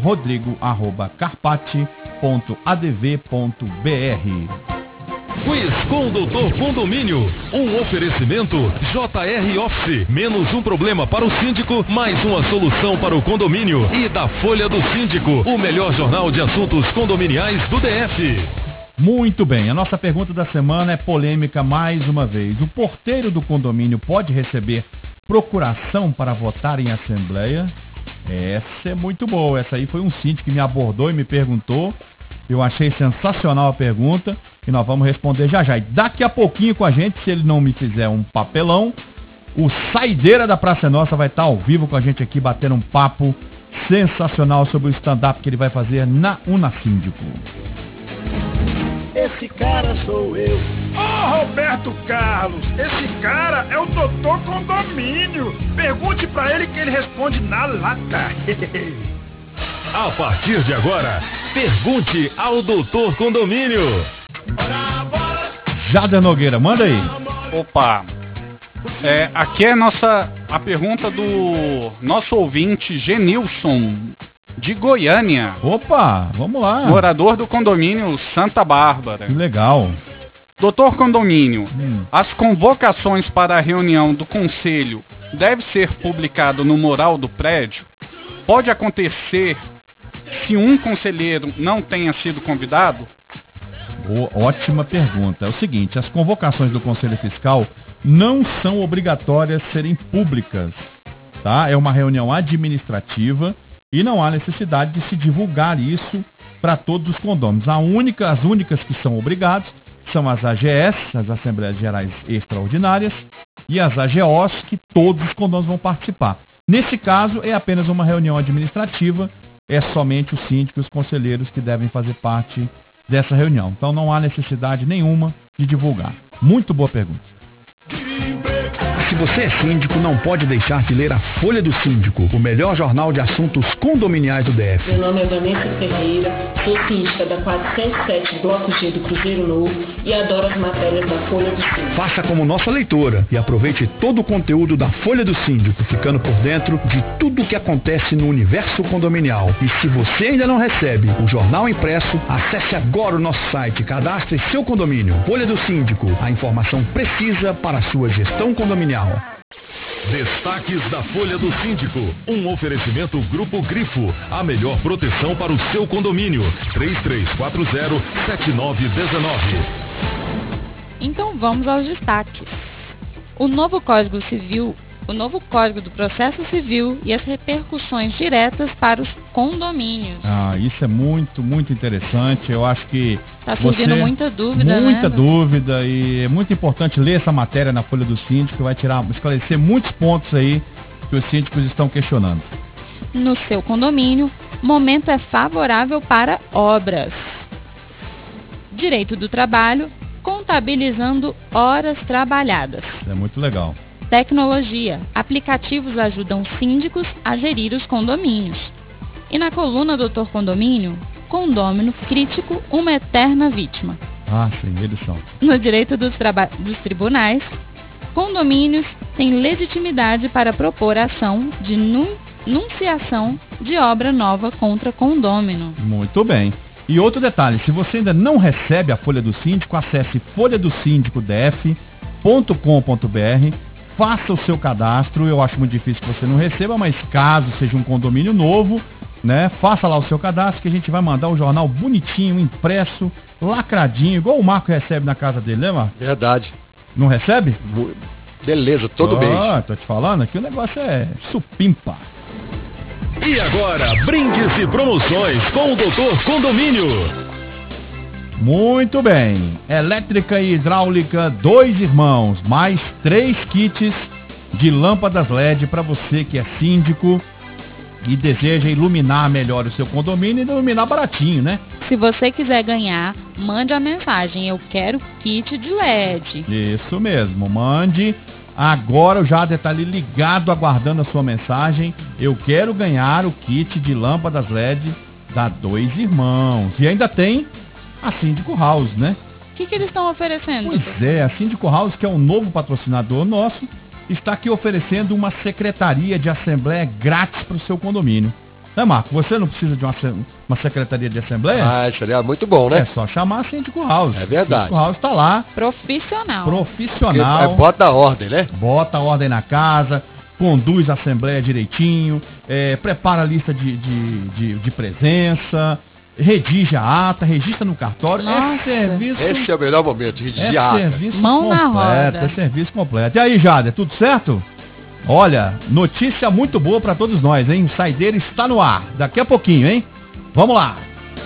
rodrigo@carpati.adv.br. Quiz com o Doutor Condomínio. Um oferecimento JR Office. Menos um problema para o síndico, mais uma solução para o condomínio. E da Folha do Síndico, o melhor jornal de assuntos condominiais do DF. Muito bem, a nossa pergunta da semana é polêmica mais uma vez. O porteiro do condomínio pode receber procuração para votar em assembleia? Essa é muito boa. Essa aí foi um síndico que me abordou e me perguntou. Eu achei sensacional a pergunta e nós vamos responder já já. E daqui a pouquinho com a gente, se ele não me fizer um papelão, o Saideira da Praça Nossa vai estar ao vivo com a gente aqui, batendo um papo sensacional sobre o stand-up que ele vai fazer na Unasíndico. Esse cara sou eu. Ô, Roberto Carlos, esse cara é o Doutor Condomínio. Pergunte pra ele que ele responde na lata. A partir de agora, pergunte ao Doutor Condomínio. Jader Nogueira, manda aí. Opa, aqui é a pergunta do nosso ouvinte Genilson. de Goiânia. Opa, vamos lá. Morador do condomínio Santa Bárbara. Que legal. Doutor Condomínio, as convocações para a reunião do conselho devem ser publicadas no mural do prédio? Pode acontecer se um conselheiro não tenha sido convidado? Ótima pergunta. É o seguinte, as convocações do Conselho Fiscal não são obrigatórias serem públicas, tá? É uma reunião administrativa e não há necessidade de se divulgar isso para todos os condôminos. As únicas que são obrigados são as AGS, as Assembleias Gerais Extraordinárias, e as AGOs, que todos os condôminos vão participar. Nesse caso, é apenas uma reunião administrativa, é somente o síndico e os conselheiros que devem fazer parte dessa reunião. Então não há necessidade nenhuma de divulgar. Muito boa pergunta. Se você é síndico, não pode deixar de ler a Folha do Síndico, o melhor jornal de assuntos condominiais do DF. Meu nome é Vanessa Ferreira, sou síndica da 407 Bloco G do Cruzeiro Novo e adoro as matérias da Folha do Síndico. Faça como nossa leitora e aproveite todo o conteúdo da Folha do Síndico, ficando por dentro de tudo o que acontece no universo condominial. E se você ainda não recebe o jornal impresso, acesse agora o nosso site, cadastre seu condomínio. Folha do Síndico, a informação precisa para a sua gestão condominial. Destaques da Folha do Síndico. Um oferecimento Grupo Grifo. A melhor proteção para o seu condomínio. 3340-7919. Então vamos aos destaques. O novo Código Civil, o novo Código do Processo Civil e as repercussões diretas para os condomínios. Isso é muito, muito interessante. Eu acho que está surgindo muita dúvida, Muita dúvida, e é muito importante ler essa matéria na Folha do Síndico, que vai esclarecer muitos pontos aí que os síndicos estão questionando. No seu condomínio, momento é favorável para obras. Direito do trabalho, contabilizando horas trabalhadas. É muito legal. Tecnologia, aplicativos ajudam síndicos a gerir os condomínios. E na coluna Doutor Condomínio, condômino crítico, uma eterna vítima. Sim, eles são. No direito dos tribunais, condomínios têm legitimidade para propor ação de nunciação de obra nova contra condômino. Muito bem. E outro detalhe, se você ainda não recebe a Folha do Síndico, acesse folhadosindicodf.com.br, faça o seu cadastro. Eu acho muito difícil que você não receba, mas caso seja um condomínio novo, né, faça lá o seu cadastro, que a gente vai mandar o jornal bonitinho, impresso, lacradinho, igual o Marco recebe na casa dele, né, Marco? Verdade. Não recebe? Beleza, todo mês. Tô te falando, aqui o negócio é supimpa. E agora, brindes e promoções com o Doutor Condomínio. Muito bem. Elétrica e hidráulica, 2 irmãos, mais 3 kits de lâmpadas LED para você que é síndico e deseja iluminar melhor o seu condomínio e iluminar baratinho, né? Se você quiser ganhar, mande a mensagem: eu quero kit de LED. Isso mesmo, mande. Agora o Jader está ali ligado, aguardando a sua mensagem. Eu quero ganhar o kit de lâmpadas LED da 2 irmãos. E ainda tem a Síndico House, né? O que eles estão oferecendo? Pois é, a Síndico House, que é um novo patrocinador nosso, está aqui oferecendo uma secretaria de assembleia grátis para o seu condomínio. Né, Marco? Você não precisa de uma secretaria de assembleia? Seria muito bom, né? É só chamar a Síndico House. É verdade. Síndico House está lá. Profissional. Profissional. Bota a ordem, né? Bota a ordem na casa, conduz a assembleia direitinho, prepara a lista de presença, redige a ata, registra no cartório. Nossa. Esse é o melhor momento, redigir a ata. Serviço Mão completo, na roda. É serviço completo. E aí, Jader, tudo certo? Olha, notícia muito boa para todos nós, hein? O Saideira está no ar. Daqui a pouquinho, hein? Vamos lá.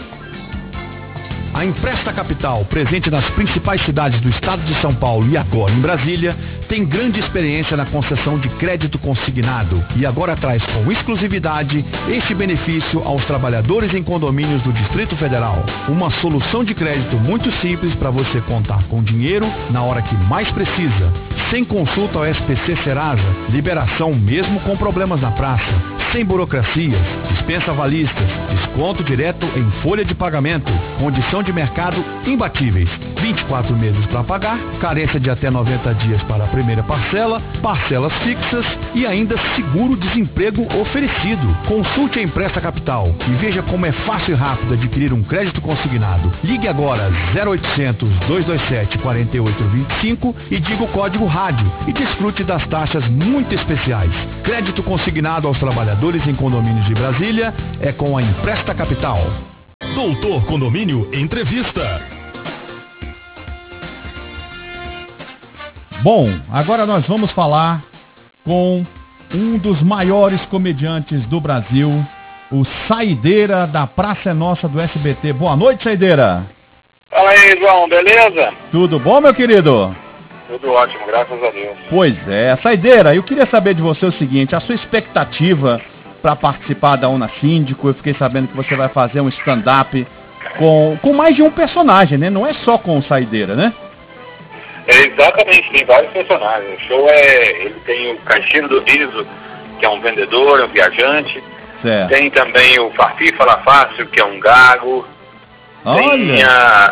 A Empresta Capital, presente nas principais cidades do estado de São Paulo e agora em Brasília, tem grande experiência na concessão de crédito consignado e agora traz com exclusividade este benefício aos trabalhadores em condomínios do Distrito Federal. Uma solução de crédito muito simples para você contar com dinheiro na hora que mais precisa. Sem consulta ao SPC Serasa, liberação mesmo com problemas na praça, sem burocracias, dispensa avalistas, desconto direto em folha de pagamento, condição de mercado imbatíveis. 24 meses para pagar, carência de até 90 dias para a primeira parcela, parcelas fixas e ainda seguro-desemprego oferecido. Consulte a Empresta Capital e veja como é fácil e rápido adquirir um crédito consignado. Ligue agora 0800 227 4825 e diga o código rádio e desfrute das taxas muito especiais. Crédito consignado aos trabalhadores em condomínios de Brasília é com a Empresta Capital. Doutor Condomínio Entrevista. Bom, agora nós vamos falar com um dos maiores comediantes do Brasil, o Saideira da Praça é Nossa do SBT. Boa noite, Saideira. Fala aí, João, beleza? Tudo bom, meu querido? Tudo ótimo, graças a Deus. Pois é, Saideira, eu queria saber de você o seguinte, a sua expectativa para participar da Una Síndico. Eu fiquei sabendo que você vai fazer um stand-up com mais de um personagem, né? Não é só com o Saideira, né? Exatamente, tem vários personagens. O show ele tem o Caixinho do Riso, que é um vendedor, um viajante. Certo. Tem também o Fafi Fala Fácil, que é um gago. Olha. Tem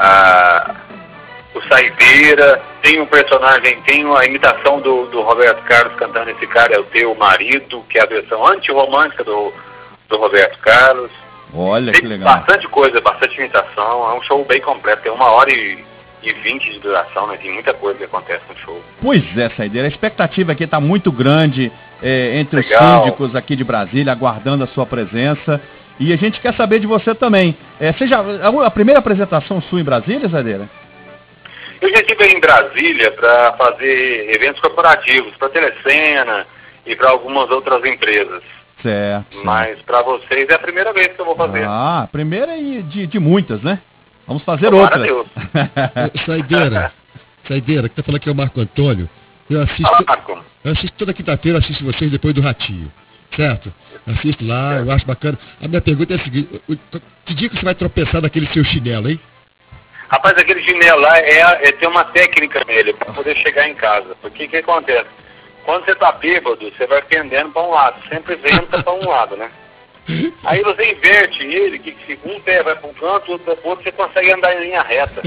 o Saideira, tem um personagem, tem a imitação do Roberto Carlos cantando Esse Cara é o Teu Marido, que é a versão antirromântica do Roberto Carlos. Olha, tem que legal. Bastante coisa, bastante imitação, é um show bem completo, tem 1h20 de duração, né? Tem muita coisa que acontece no show. Pois é, Saideira, a expectativa aqui está muito grande entre Legal. os síndicos aqui de Brasília, aguardando a sua presença. E a gente quer saber de você também. A primeira apresentação sua em Brasília, Saideira? Eu já estive em Brasília para fazer eventos corporativos, para Telecena e para algumas outras empresas. Certo. Mas para vocês é a primeira vez que eu vou fazer. Ah, a primeira e de muitas, né? Vamos fazer Tomara outras. Deus. Saideira, que tá falando que é o Marco Antônio. Eu assisto toda quinta-feira, eu assisto vocês depois do Ratinho, certo? Assisto lá, eu acho bacana. A minha pergunta é a seguinte, que dia que você vai tropeçar naquele seu chinelo, hein? Rapaz, aquele chinelo lá tem uma técnica nele para poder chegar em casa. Porque o que acontece? Quando você tá bêbado, você vai pendendo para um lado, sempre venta para um lado, né? Aí você inverte ele, que um pé vai para um canto, outro vai para o outro, você consegue andar em linha reta.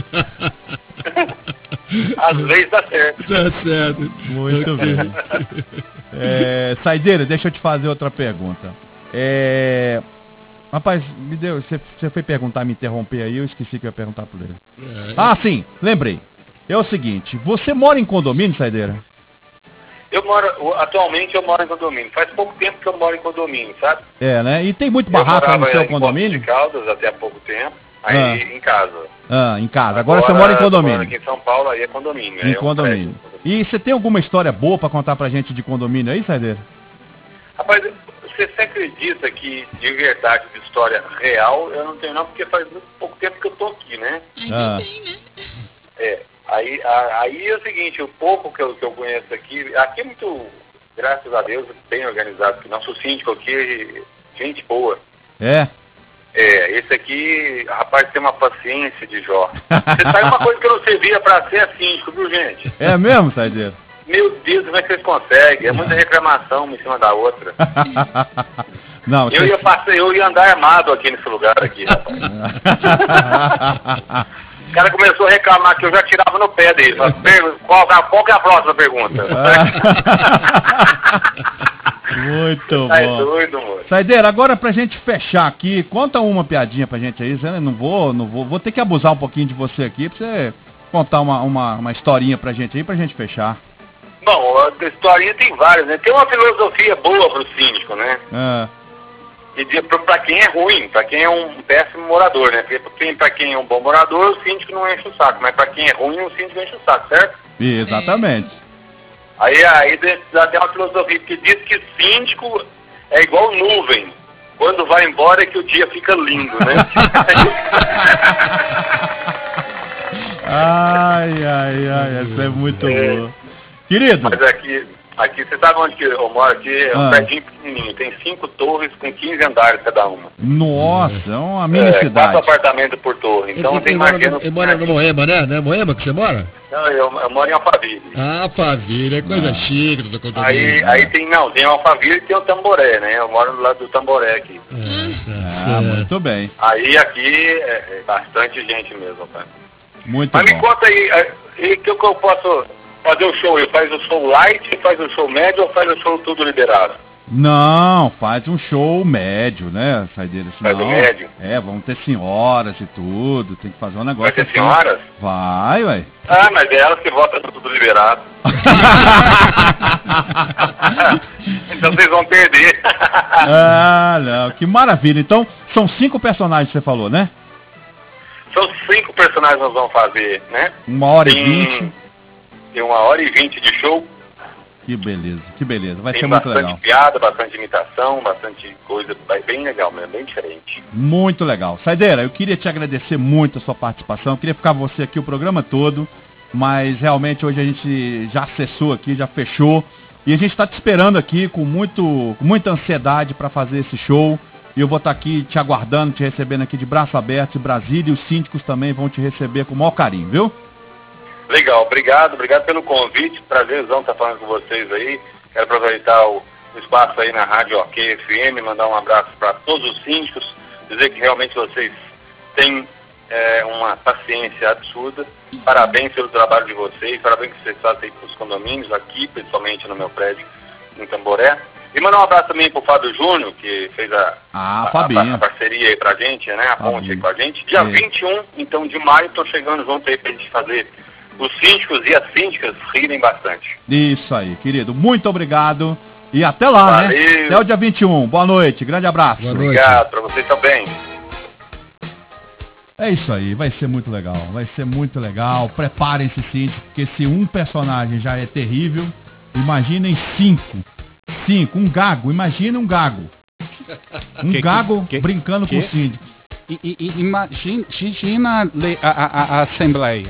Às vezes dá certo. Tá certo. Muito bem. Saideira, deixa eu te fazer outra pergunta. Rapaz, você foi perguntar, me interromper aí, eu esqueci que eu ia perguntar por ele. Ah, sim, lembrei. É o seguinte, você mora em condomínio, Saideira? Atualmente eu moro em condomínio. Faz pouco tempo que eu moro em condomínio, sabe? Né? E tem muito barraco aí no seu condomínio? Eu morava em Caldas até há pouco tempo, aí em casa. Em casa. Agora você mora em condomínio? Aqui em São Paulo, aí é condomínio. Em condomínio. E você tem alguma história boa pra contar pra gente de condomínio aí, Saideira? Rapaz, você acredita que de verdade, de história real, eu não tenho não, porque faz muito pouco tempo que eu tô aqui, né? Ainda bem, né? Aí é o seguinte, o pouco que eu conheço aqui é muito, graças a Deus, bem organizado, porque nosso síndico aqui, gente boa. Esse aqui, rapaz, tem uma paciência de Jó. Você sabe uma coisa que eu não servia pra ser síndico, viu, gente? É mesmo, Saideira? Meu Deus, como é que vocês conseguem? É muita reclamação uma em cima da outra. Não, eu ia andar armado aqui nesse lugar aqui, rapaz. O cara começou a reclamar que eu já tirava no pé dele. Qual que é a próxima pergunta? Muito Tá bom. doido, moço. Saideira, agora pra gente fechar aqui, conta uma piadinha pra gente aí. Não vou ter que abusar um pouquinho de você aqui pra você contar uma historinha pra gente aí, pra gente fechar. Bom, a historinha tem várias, né? Tem uma filosofia boa pro síndico, né? E pra quem é ruim, pra quem é um péssimo morador, né? Porque pra quem é um bom morador, o síndico não enche o saco, mas pra quem é ruim, o síndico enche o saco, certo? Exatamente. Aí dá até uma filosofia que diz que síndico é igual nuvem. Quando vai embora é que o dia fica lindo, né? Ai, essa é muito boa. Querido. Mas aqui você sabe onde que eu moro aqui? É um prédio pequenininho, tem 5 torres com 15 andares cada uma. Nossa, é uma mini cidade. 4 apartamentos por torre. Então você imagina... Você mora no Moema, né? Não é Moema que você mora? Não, eu moro em Alphaville. Alphaville, é coisa chique do condomínio. Aí tem o Alphaville e tem o Tamboré, né? Eu moro do lado do Tamboré aqui. Muito bem. Aí aqui é bastante gente mesmo, cara. Muito Mas bom. me conta aí, que eu posso fazer o show? Eu faz o show light, faz o show médio ou faz o show tudo liberado? Não, faz um show médio, né, Saideira? Faz o médio? Vamos ter senhoras e tudo, tem que fazer um negócio. Vai ter senhoras? Vai, ué. Ah, mas é elas que votam no tudo liberado. Então vocês vão perder. Ah, não, que maravilha. Então, são 5 personagens que você falou, né? São 5 personagens que nós vamos fazer, né? 1h20. Tem 1h20 de show. Que beleza. Vai Tem ser muito legal. bastante piada, bastante imitação, bastante coisa, bem legal mesmo, bem diferente. Muito legal. Saideira, eu queria te agradecer muito a sua participação. Eu queria ficar você aqui o programa todo, mas realmente hoje a gente já acessou aqui, já fechou. E a gente está te esperando aqui com muita ansiedade para fazer esse show. E eu vou estar aqui te aguardando, te recebendo aqui de braço aberto. E Brasília e os síndicos também vão te receber com o maior carinho, viu? Legal, obrigado pelo convite, prazerzão estar falando com vocês aí. Quero aproveitar o espaço aí na Rádio OK FM, mandar um abraço para todos os síndicos, dizer que realmente vocês têm uma paciência absurda. Parabéns pelo trabalho de vocês, parabéns que vocês fazem para os condomínios aqui, principalmente no meu prédio, em Tamboré. E mandar um abraço também pro Fábio Júnior, que fez a parceria aí pra gente, né? A ponte aí com a gente. Dia 21, então, de maio, tô chegando junto aí pra gente fazer os síndicos e as síndicas rirem bastante. Isso aí, querido. Muito obrigado. E até lá, Valeu. né? Até o dia 21. Boa noite. Grande abraço. Boa noite. Obrigado, pra vocês também. É isso aí. Vai ser muito legal. Vai ser muito legal. Preparem-se, síndicos, porque se um personagem já é terrível, imaginem 5. Um gago. Imagina um gago. Gago brincando com o síndico. Imagina a Assembleia.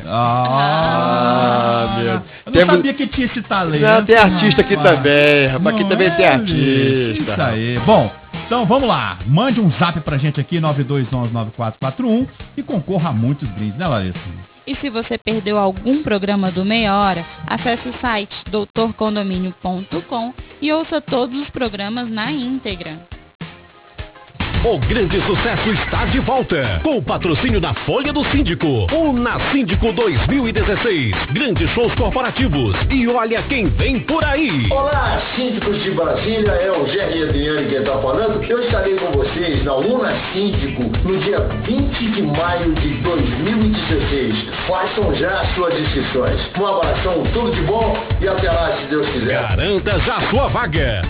Meu Deus. Eu não sabia que tinha esse talento. Não, tem artista aqui também, rapaz. Aqui também tem artista. Isso aí. Bom, então vamos lá. Mande um zap pra gente aqui, 9211-9441 e concorra a muitos brindes, né, Larissa? E se você perdeu algum programa do Meia Hora, acesse o site doutorcondomínio.com e ouça todos os programas na íntegra. O grande sucesso está de volta, com o patrocínio da Folha do Síndico. O Na Síndico 2016. Grandes shows corporativos. E olha quem vem por aí. Olá, síndicos de Brasília, é o Gerry Adriane quem está falando. Eu estarei com vocês na UNA Síndico no dia 20 de maio de 2016. Façam já suas inscrições. Um abração, tudo de bom e até lá, se Deus quiser. Garanta já sua vaga.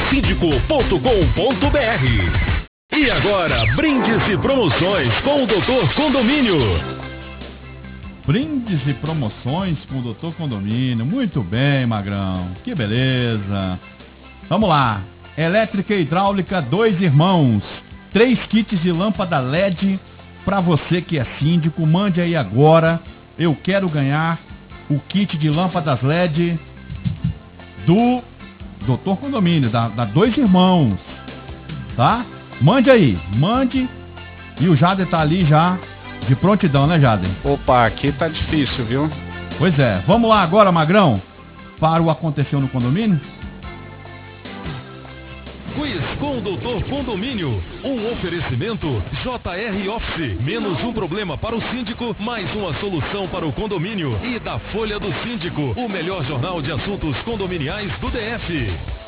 unasíndico.com.br. E agora, brindes e promoções com o Doutor Condomínio. Brindes e promoções com o Doutor Condomínio. Muito bem, Magrão. Que beleza. Vamos lá. Elétrica e hidráulica, 2 irmãos. 3 kits de lâmpada LED para você que é síndico. Mande aí agora. Eu quero ganhar o kit de lâmpadas LED do Doutor Condomínio, da 2 irmãos. Tá? Mande aí, mande. E o Jader tá ali já de prontidão, né, Jader? Opa, aqui tá difícil, viu? Pois é. Vamos lá agora, Magrão, para o Aconteceu no Condomínio. Quiz com o Doutor Condomínio. Um oferecimento JR Office. Menos um problema para o síndico, mais uma solução para o condomínio. E da Folha do Síndico, o melhor jornal de assuntos condominiais do DF.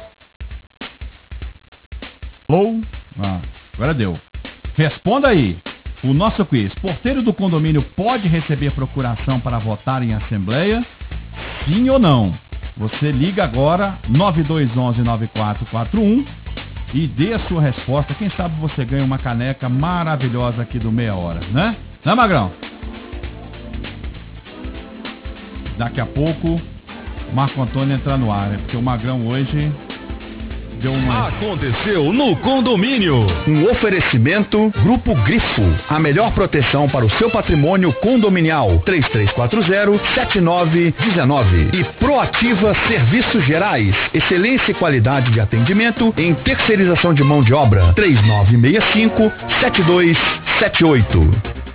Alô? Agora deu. Responda aí. O nosso quiz. Porteiro do condomínio pode receber procuração para votar em assembleia? Sim ou não? Você liga agora, 9211-9441 e dê a sua resposta. Quem sabe você ganha uma caneca maravilhosa aqui do Meia Hora, né? Né, Magrão? Daqui a pouco, Marco Antônio entra no ar, né? Porque o Magrão hoje... Aconteceu no condomínio. Um oferecimento Grupo Grifo. A melhor proteção para o seu patrimônio condominial. 3340-7919. E Proativa Serviços Gerais. Excelência e qualidade de atendimento em terceirização de mão de obra. 3965-7278.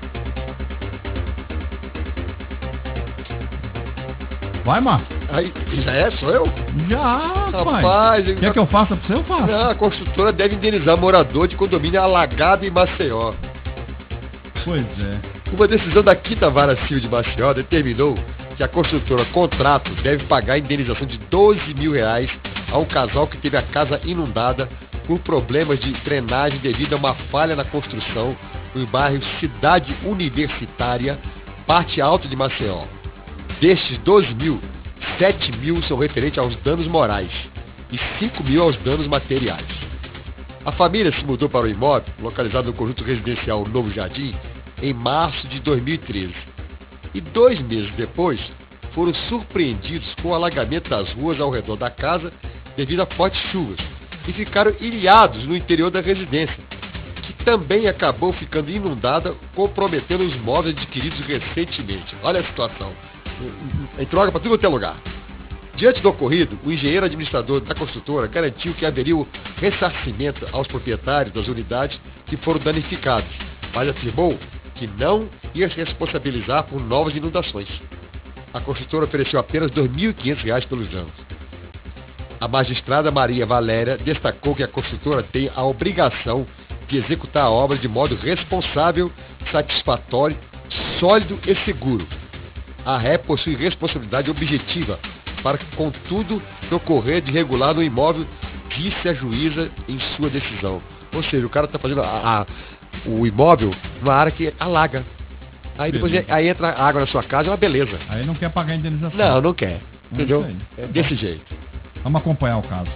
Vai, Marco. Aí, já sou eu? Já, rapaz. Quer que eu faça pra você? Eu faço. Não, a construtora deve indenizar morador de condomínio alagado em Maceió. Pois é. Uma decisão da 5ª Vara Civil de Maceió determinou que a construtora Contrato deve pagar a indenização de R$12 mil a um casal que teve a casa inundada por problemas de drenagem devido a uma falha na construção no bairro Cidade Universitária, parte alta de Maceió. Destes 12 mil, 7 mil são referentes aos danos morais e 5 mil aos danos materiais. A família se mudou para o imóvel, localizado no conjunto residencial Novo Jardim, em março de 2013. E 2 meses depois, foram surpreendidos com o alagamento das ruas ao redor da casa devido a fortes chuvas e ficaram ilhados no interior da residência, que também acabou ficando inundada, comprometendo os móveis adquiridos recentemente. Olha a situação. Entrou água para tudo quanto é lugar. Diante do ocorrido, o engenheiro administrador da construtora garantiu que haveria o ressarcimento aos proprietários das unidades que foram danificadas, mas afirmou que não ia se responsabilizar por novas inundações. A construtora ofereceu apenas R$ 2.500 pelos danos. A magistrada Maria Valéria destacou que a construtora tem a obrigação de executar a obra de modo responsável, satisfatório, sólido e seguro. A ré possui responsabilidade objetiva para, contudo, que ocorrer de regular no imóvel, disse a juíza em sua decisão. Ou seja, o cara está fazendo o imóvel numa área que alaga. Aí depois aí entra água na sua casa, é uma beleza. Aí não quer pagar a indenização. Não, não quer. Entendeu? É desse jeito. Vamos acompanhar o caso.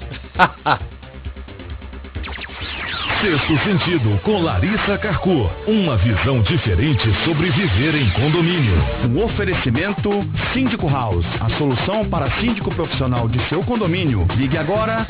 Sexto Sentido, com Larissa Carcu. Uma visão diferente sobre viver em condomínio. Um oferecimento Síndico House, a solução para síndico profissional de seu condomínio. Ligue agora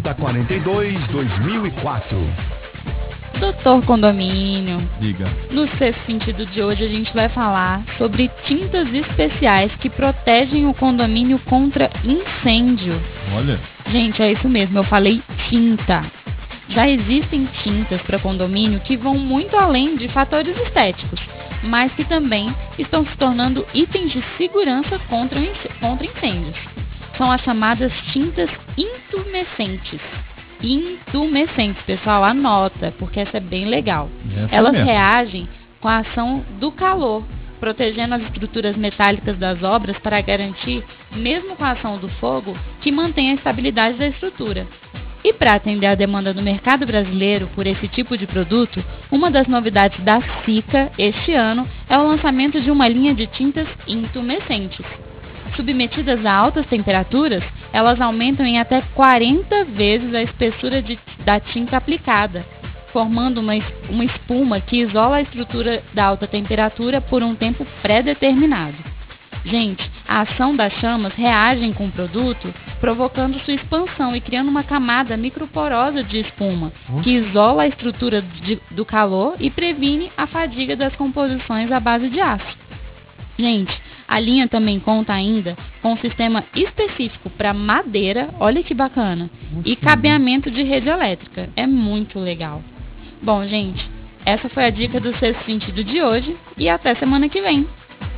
4042-2004. Doutor Condomínio. Diga. No Sexto Sentido de hoje a gente vai falar sobre tintas especiais que protegem o condomínio contra incêndio. Olha. Gente, é isso mesmo, eu falei tinta. Já existem tintas para condomínio que vão muito além de fatores estéticos, mas que também estão se tornando itens de segurança contra incêndios. São as chamadas tintas intumescentes. Intumescentes, pessoal, anota, porque essa é bem legal. Elas reagem com a ação do calor, protegendo as estruturas metálicas das obras para garantir, mesmo com a ação do fogo, que mantenha a estabilidade da estrutura. E para atender a demanda do mercado brasileiro por esse tipo de produto, uma das novidades da Sika este ano é o lançamento de uma linha de tintas intumescentes. Submetidas a altas temperaturas, elas aumentam em até 40 vezes a espessura da tinta aplicada, formando uma espuma que isola a estrutura da alta temperatura por um tempo pré-determinado. Gente, a ação das chamas reagem com o produto, provocando sua expansão e criando uma camada microporosa de espuma, que isola a estrutura do calor e previne a fadiga das composições à base de aço. Gente, a linha também conta ainda com um sistema específico para madeira, olha que bacana, e cabeamento de rede elétrica. É muito legal. Bom, gente, essa foi a dica do Sexto Sentido de hoje e até semana que vem.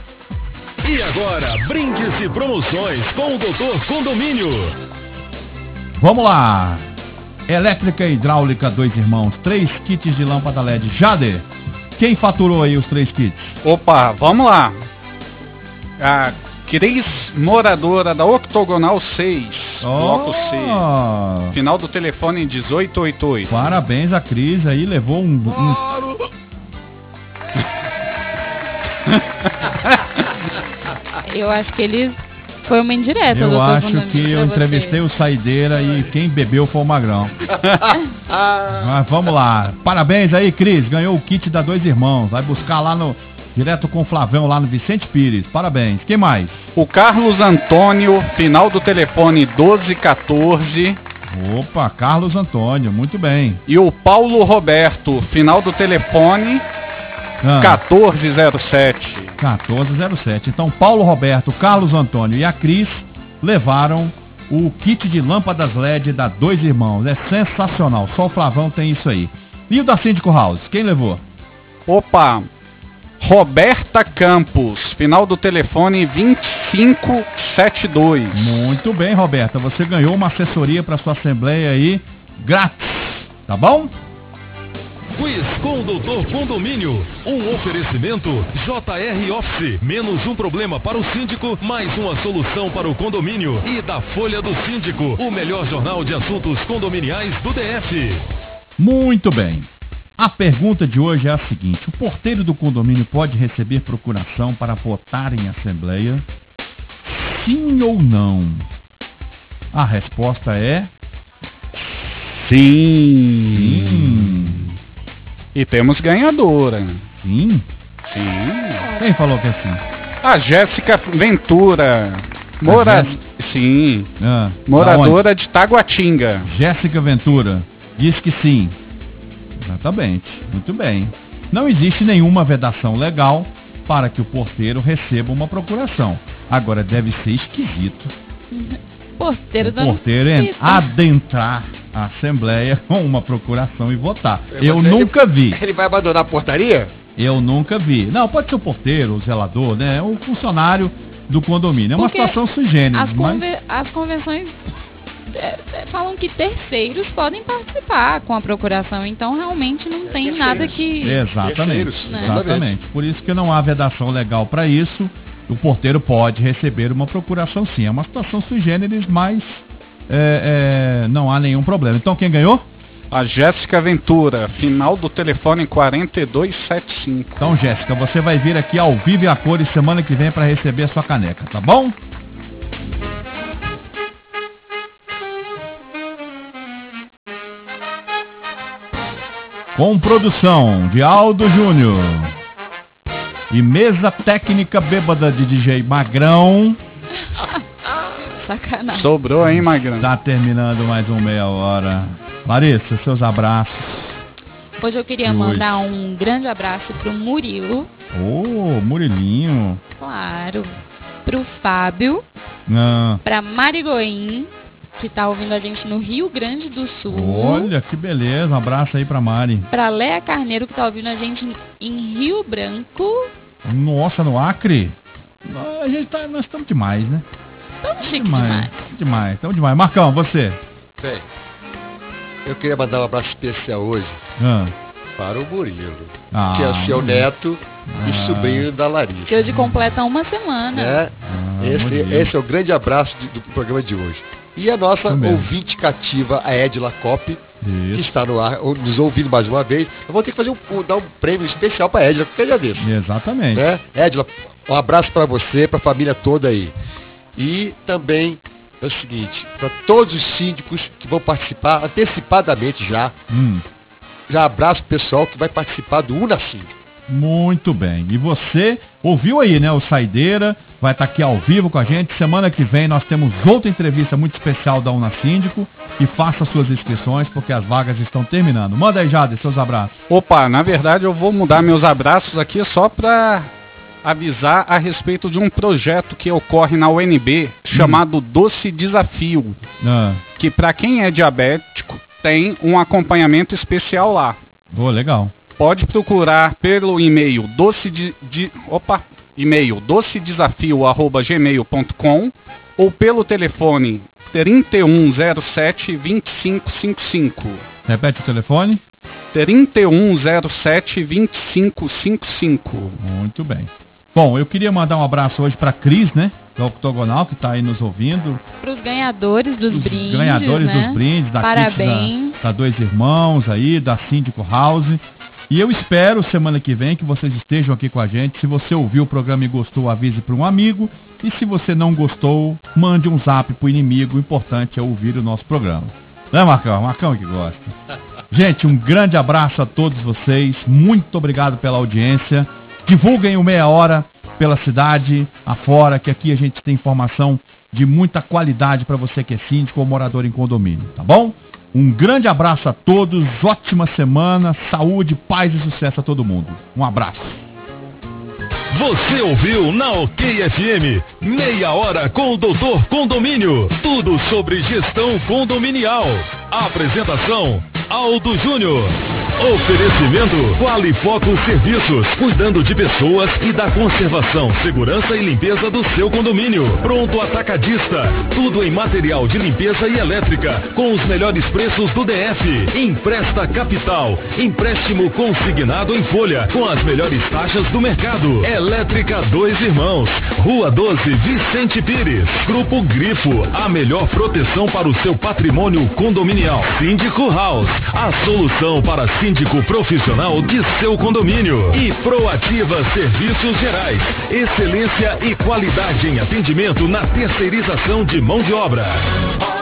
E agora, brindes e promoções com o Doutor Condomínio. Vamos lá. Elétrica e hidráulica, 2 irmãos. 3 kits de lâmpada LED. Jader, quem faturou aí os 3 kits? Opa, vamos lá. A Cris, moradora da Octogonal 6, bloco C. Final do telefone 1888. Parabéns a Cris aí, levou um... Eu acho que ele foi uma indireta. Eu acho que eu entrevistei o Saideira e quem bebeu foi o Magrão. Mas vamos lá. Parabéns aí, Cris. Ganhou o kit da 2 irmãos. Vai buscar lá direto com o Flavão, lá no Vicente Pires. Parabéns. Quem mais? O Carlos Antônio, final do telefone 1214. Opa, Carlos Antônio, muito bem. E o Paulo Roberto, final do telefone 1407. 1407. Então, Paulo Roberto, Carlos Antônio e a Cris levaram o kit de lâmpadas LED da 2 irmãos. É sensacional. Só o Flavão tem isso aí. E o da Síndico House, quem levou? Opa, Roberta Campos, final do telefone 2572. Muito bem, Roberta. Você ganhou uma assessoria para sua assembleia aí, grátis. Tá bom? Quiz com o Doutor Condomínio. Um oferecimento JR Office. Menos um problema para o síndico, mais uma solução para o condomínio. E da Folha do Síndico, o melhor jornal de assuntos condominiais do DF. Muito bem. A pergunta de hoje é a seguinte: o porteiro do condomínio pode receber procuração para votar em assembleia? Sim ou não? A resposta é... Sim. E temos ganhadora. Sim? Sim. Quem falou que é sim? A Jéssica Ventura. Sim. Moradora de Taguatinga. Jéssica Ventura diz que sim. Exatamente. Muito bem. Não existe nenhuma vedação legal para que o porteiro receba uma procuração. Agora deve ser esquisito porteiro adentrar a assembleia com uma procuração e votar. Eu nunca vi. Ele vai abandonar a portaria? Eu nunca vi. Não, pode ser o porteiro, o zelador, né? O funcionário do condomínio. É uma situação sui generis. As convenções falam que terceiros podem participar com a procuração, então realmente não tem nada que... Exatamente. Exatamente. Por isso que não há vedação legal para isso. O porteiro pode receber uma procuração sim. É uma situação sui generis, mas não há nenhum problema. Então quem ganhou? A Jéssica Ventura, final do telefone 4275. Então, Jéssica, você vai vir aqui ao vivo e a cores semana que vem para receber a sua caneca, tá bom? Com produção de Aldo Júnior e mesa técnica bêbada de DJ Magrão. Sacanagem. Sobrou, hein, Magrão? Tá terminando mais um meia hora. Larissa, seus abraços. Hoje eu queria mandar um grande abraço pro Murilo. Ô, Murilinho. Claro. Pro Fábio. Pra Marigoim, que tá ouvindo a gente no Rio Grande do Sul. Olha, que beleza. Um abraço aí pra Mari. Pra Léa Carneiro, que tá ouvindo a gente em Rio Branco. Nossa, no Acre? Nós estamos demais, né? Estamos chique demais. Estamos demais. Marcão, você? Bem, eu queria mandar um abraço especial hoje para o Murilo, que é o seu neto e sobrinho da Larissa. Que hoje completa uma semana. Esse é o grande abraço do programa de hoje. E a nossa ouvinte cativa, a Edila Cop, que está no ar, nos ouvindo mais uma vez. Eu vou ter que fazer dar um prêmio especial para a Edila, qualquer dia desse. Exatamente. Edila, um abraço para você, para a família toda aí. E também é o seguinte, para todos os síndicos que vão participar antecipadamente já abraço o pessoal que vai participar do Unasíndico. Muito bem. E você ouviu aí, né? O Saideira vai estar aqui ao vivo com a gente. Semana que vem nós temos outra entrevista muito especial da Unasíndico. E faça suas inscrições porque as vagas estão terminando. Manda aí, Jade, seus abraços. Opa, na verdade eu vou mudar meus abraços aqui só para avisar a respeito de um projeto que ocorre na UNB chamado Doce Desafio. Que para quem é diabético tem um acompanhamento especial lá. Legal. Pode procurar pelo e-mail docedesafio@gmail.com ou pelo telefone 3107-2555. Repete o telefone. 3107-2555. Muito bem. Bom, eu queria mandar um abraço hoje para Cris, né? Do Octogonal, que está aí nos ouvindo. Para os ganhadores dos brindes, ganhadores dos brindes, da Parabéns. Da Dois Irmãos aí, da Síndico House. E eu espero semana que vem que vocês estejam aqui com a gente. Se você ouviu o programa e gostou, avise para um amigo. E se você não gostou, mande um zap pro inimigo. O importante é ouvir o nosso programa. Né, Marcão? Marcão que gosta. Gente, um grande abraço a todos vocês. Muito obrigado pela audiência. Divulguem o Meia Hora pela cidade afora, que aqui a gente tem informação de muita qualidade para você que é síndico ou morador em condomínio, tá bom? Um grande abraço a todos, ótima semana, saúde, paz e sucesso a todo mundo. Um abraço. Você ouviu na OK FM, Meia Hora com o Doutor Condomínio. Tudo sobre gestão condominial. Apresentação, Aldo Júnior. Oferecimento Qualifoco Serviços, cuidando de pessoas e da conservação, segurança e limpeza do seu condomínio. Pronto Atacadista, tudo em material de limpeza e elétrica, com os melhores preços do DF. Empresta Capital, empréstimo consignado em folha, com as melhores taxas do mercado. Elétrica Dois Irmãos, Rua 12, Vicente Pires. Grupo Grifo, a melhor proteção para o seu patrimônio condominial. Síndico House, a solução para síndico profissional de seu condomínio. E Proativa Serviços Gerais, excelência e qualidade em atendimento na terceirização de mão de obra.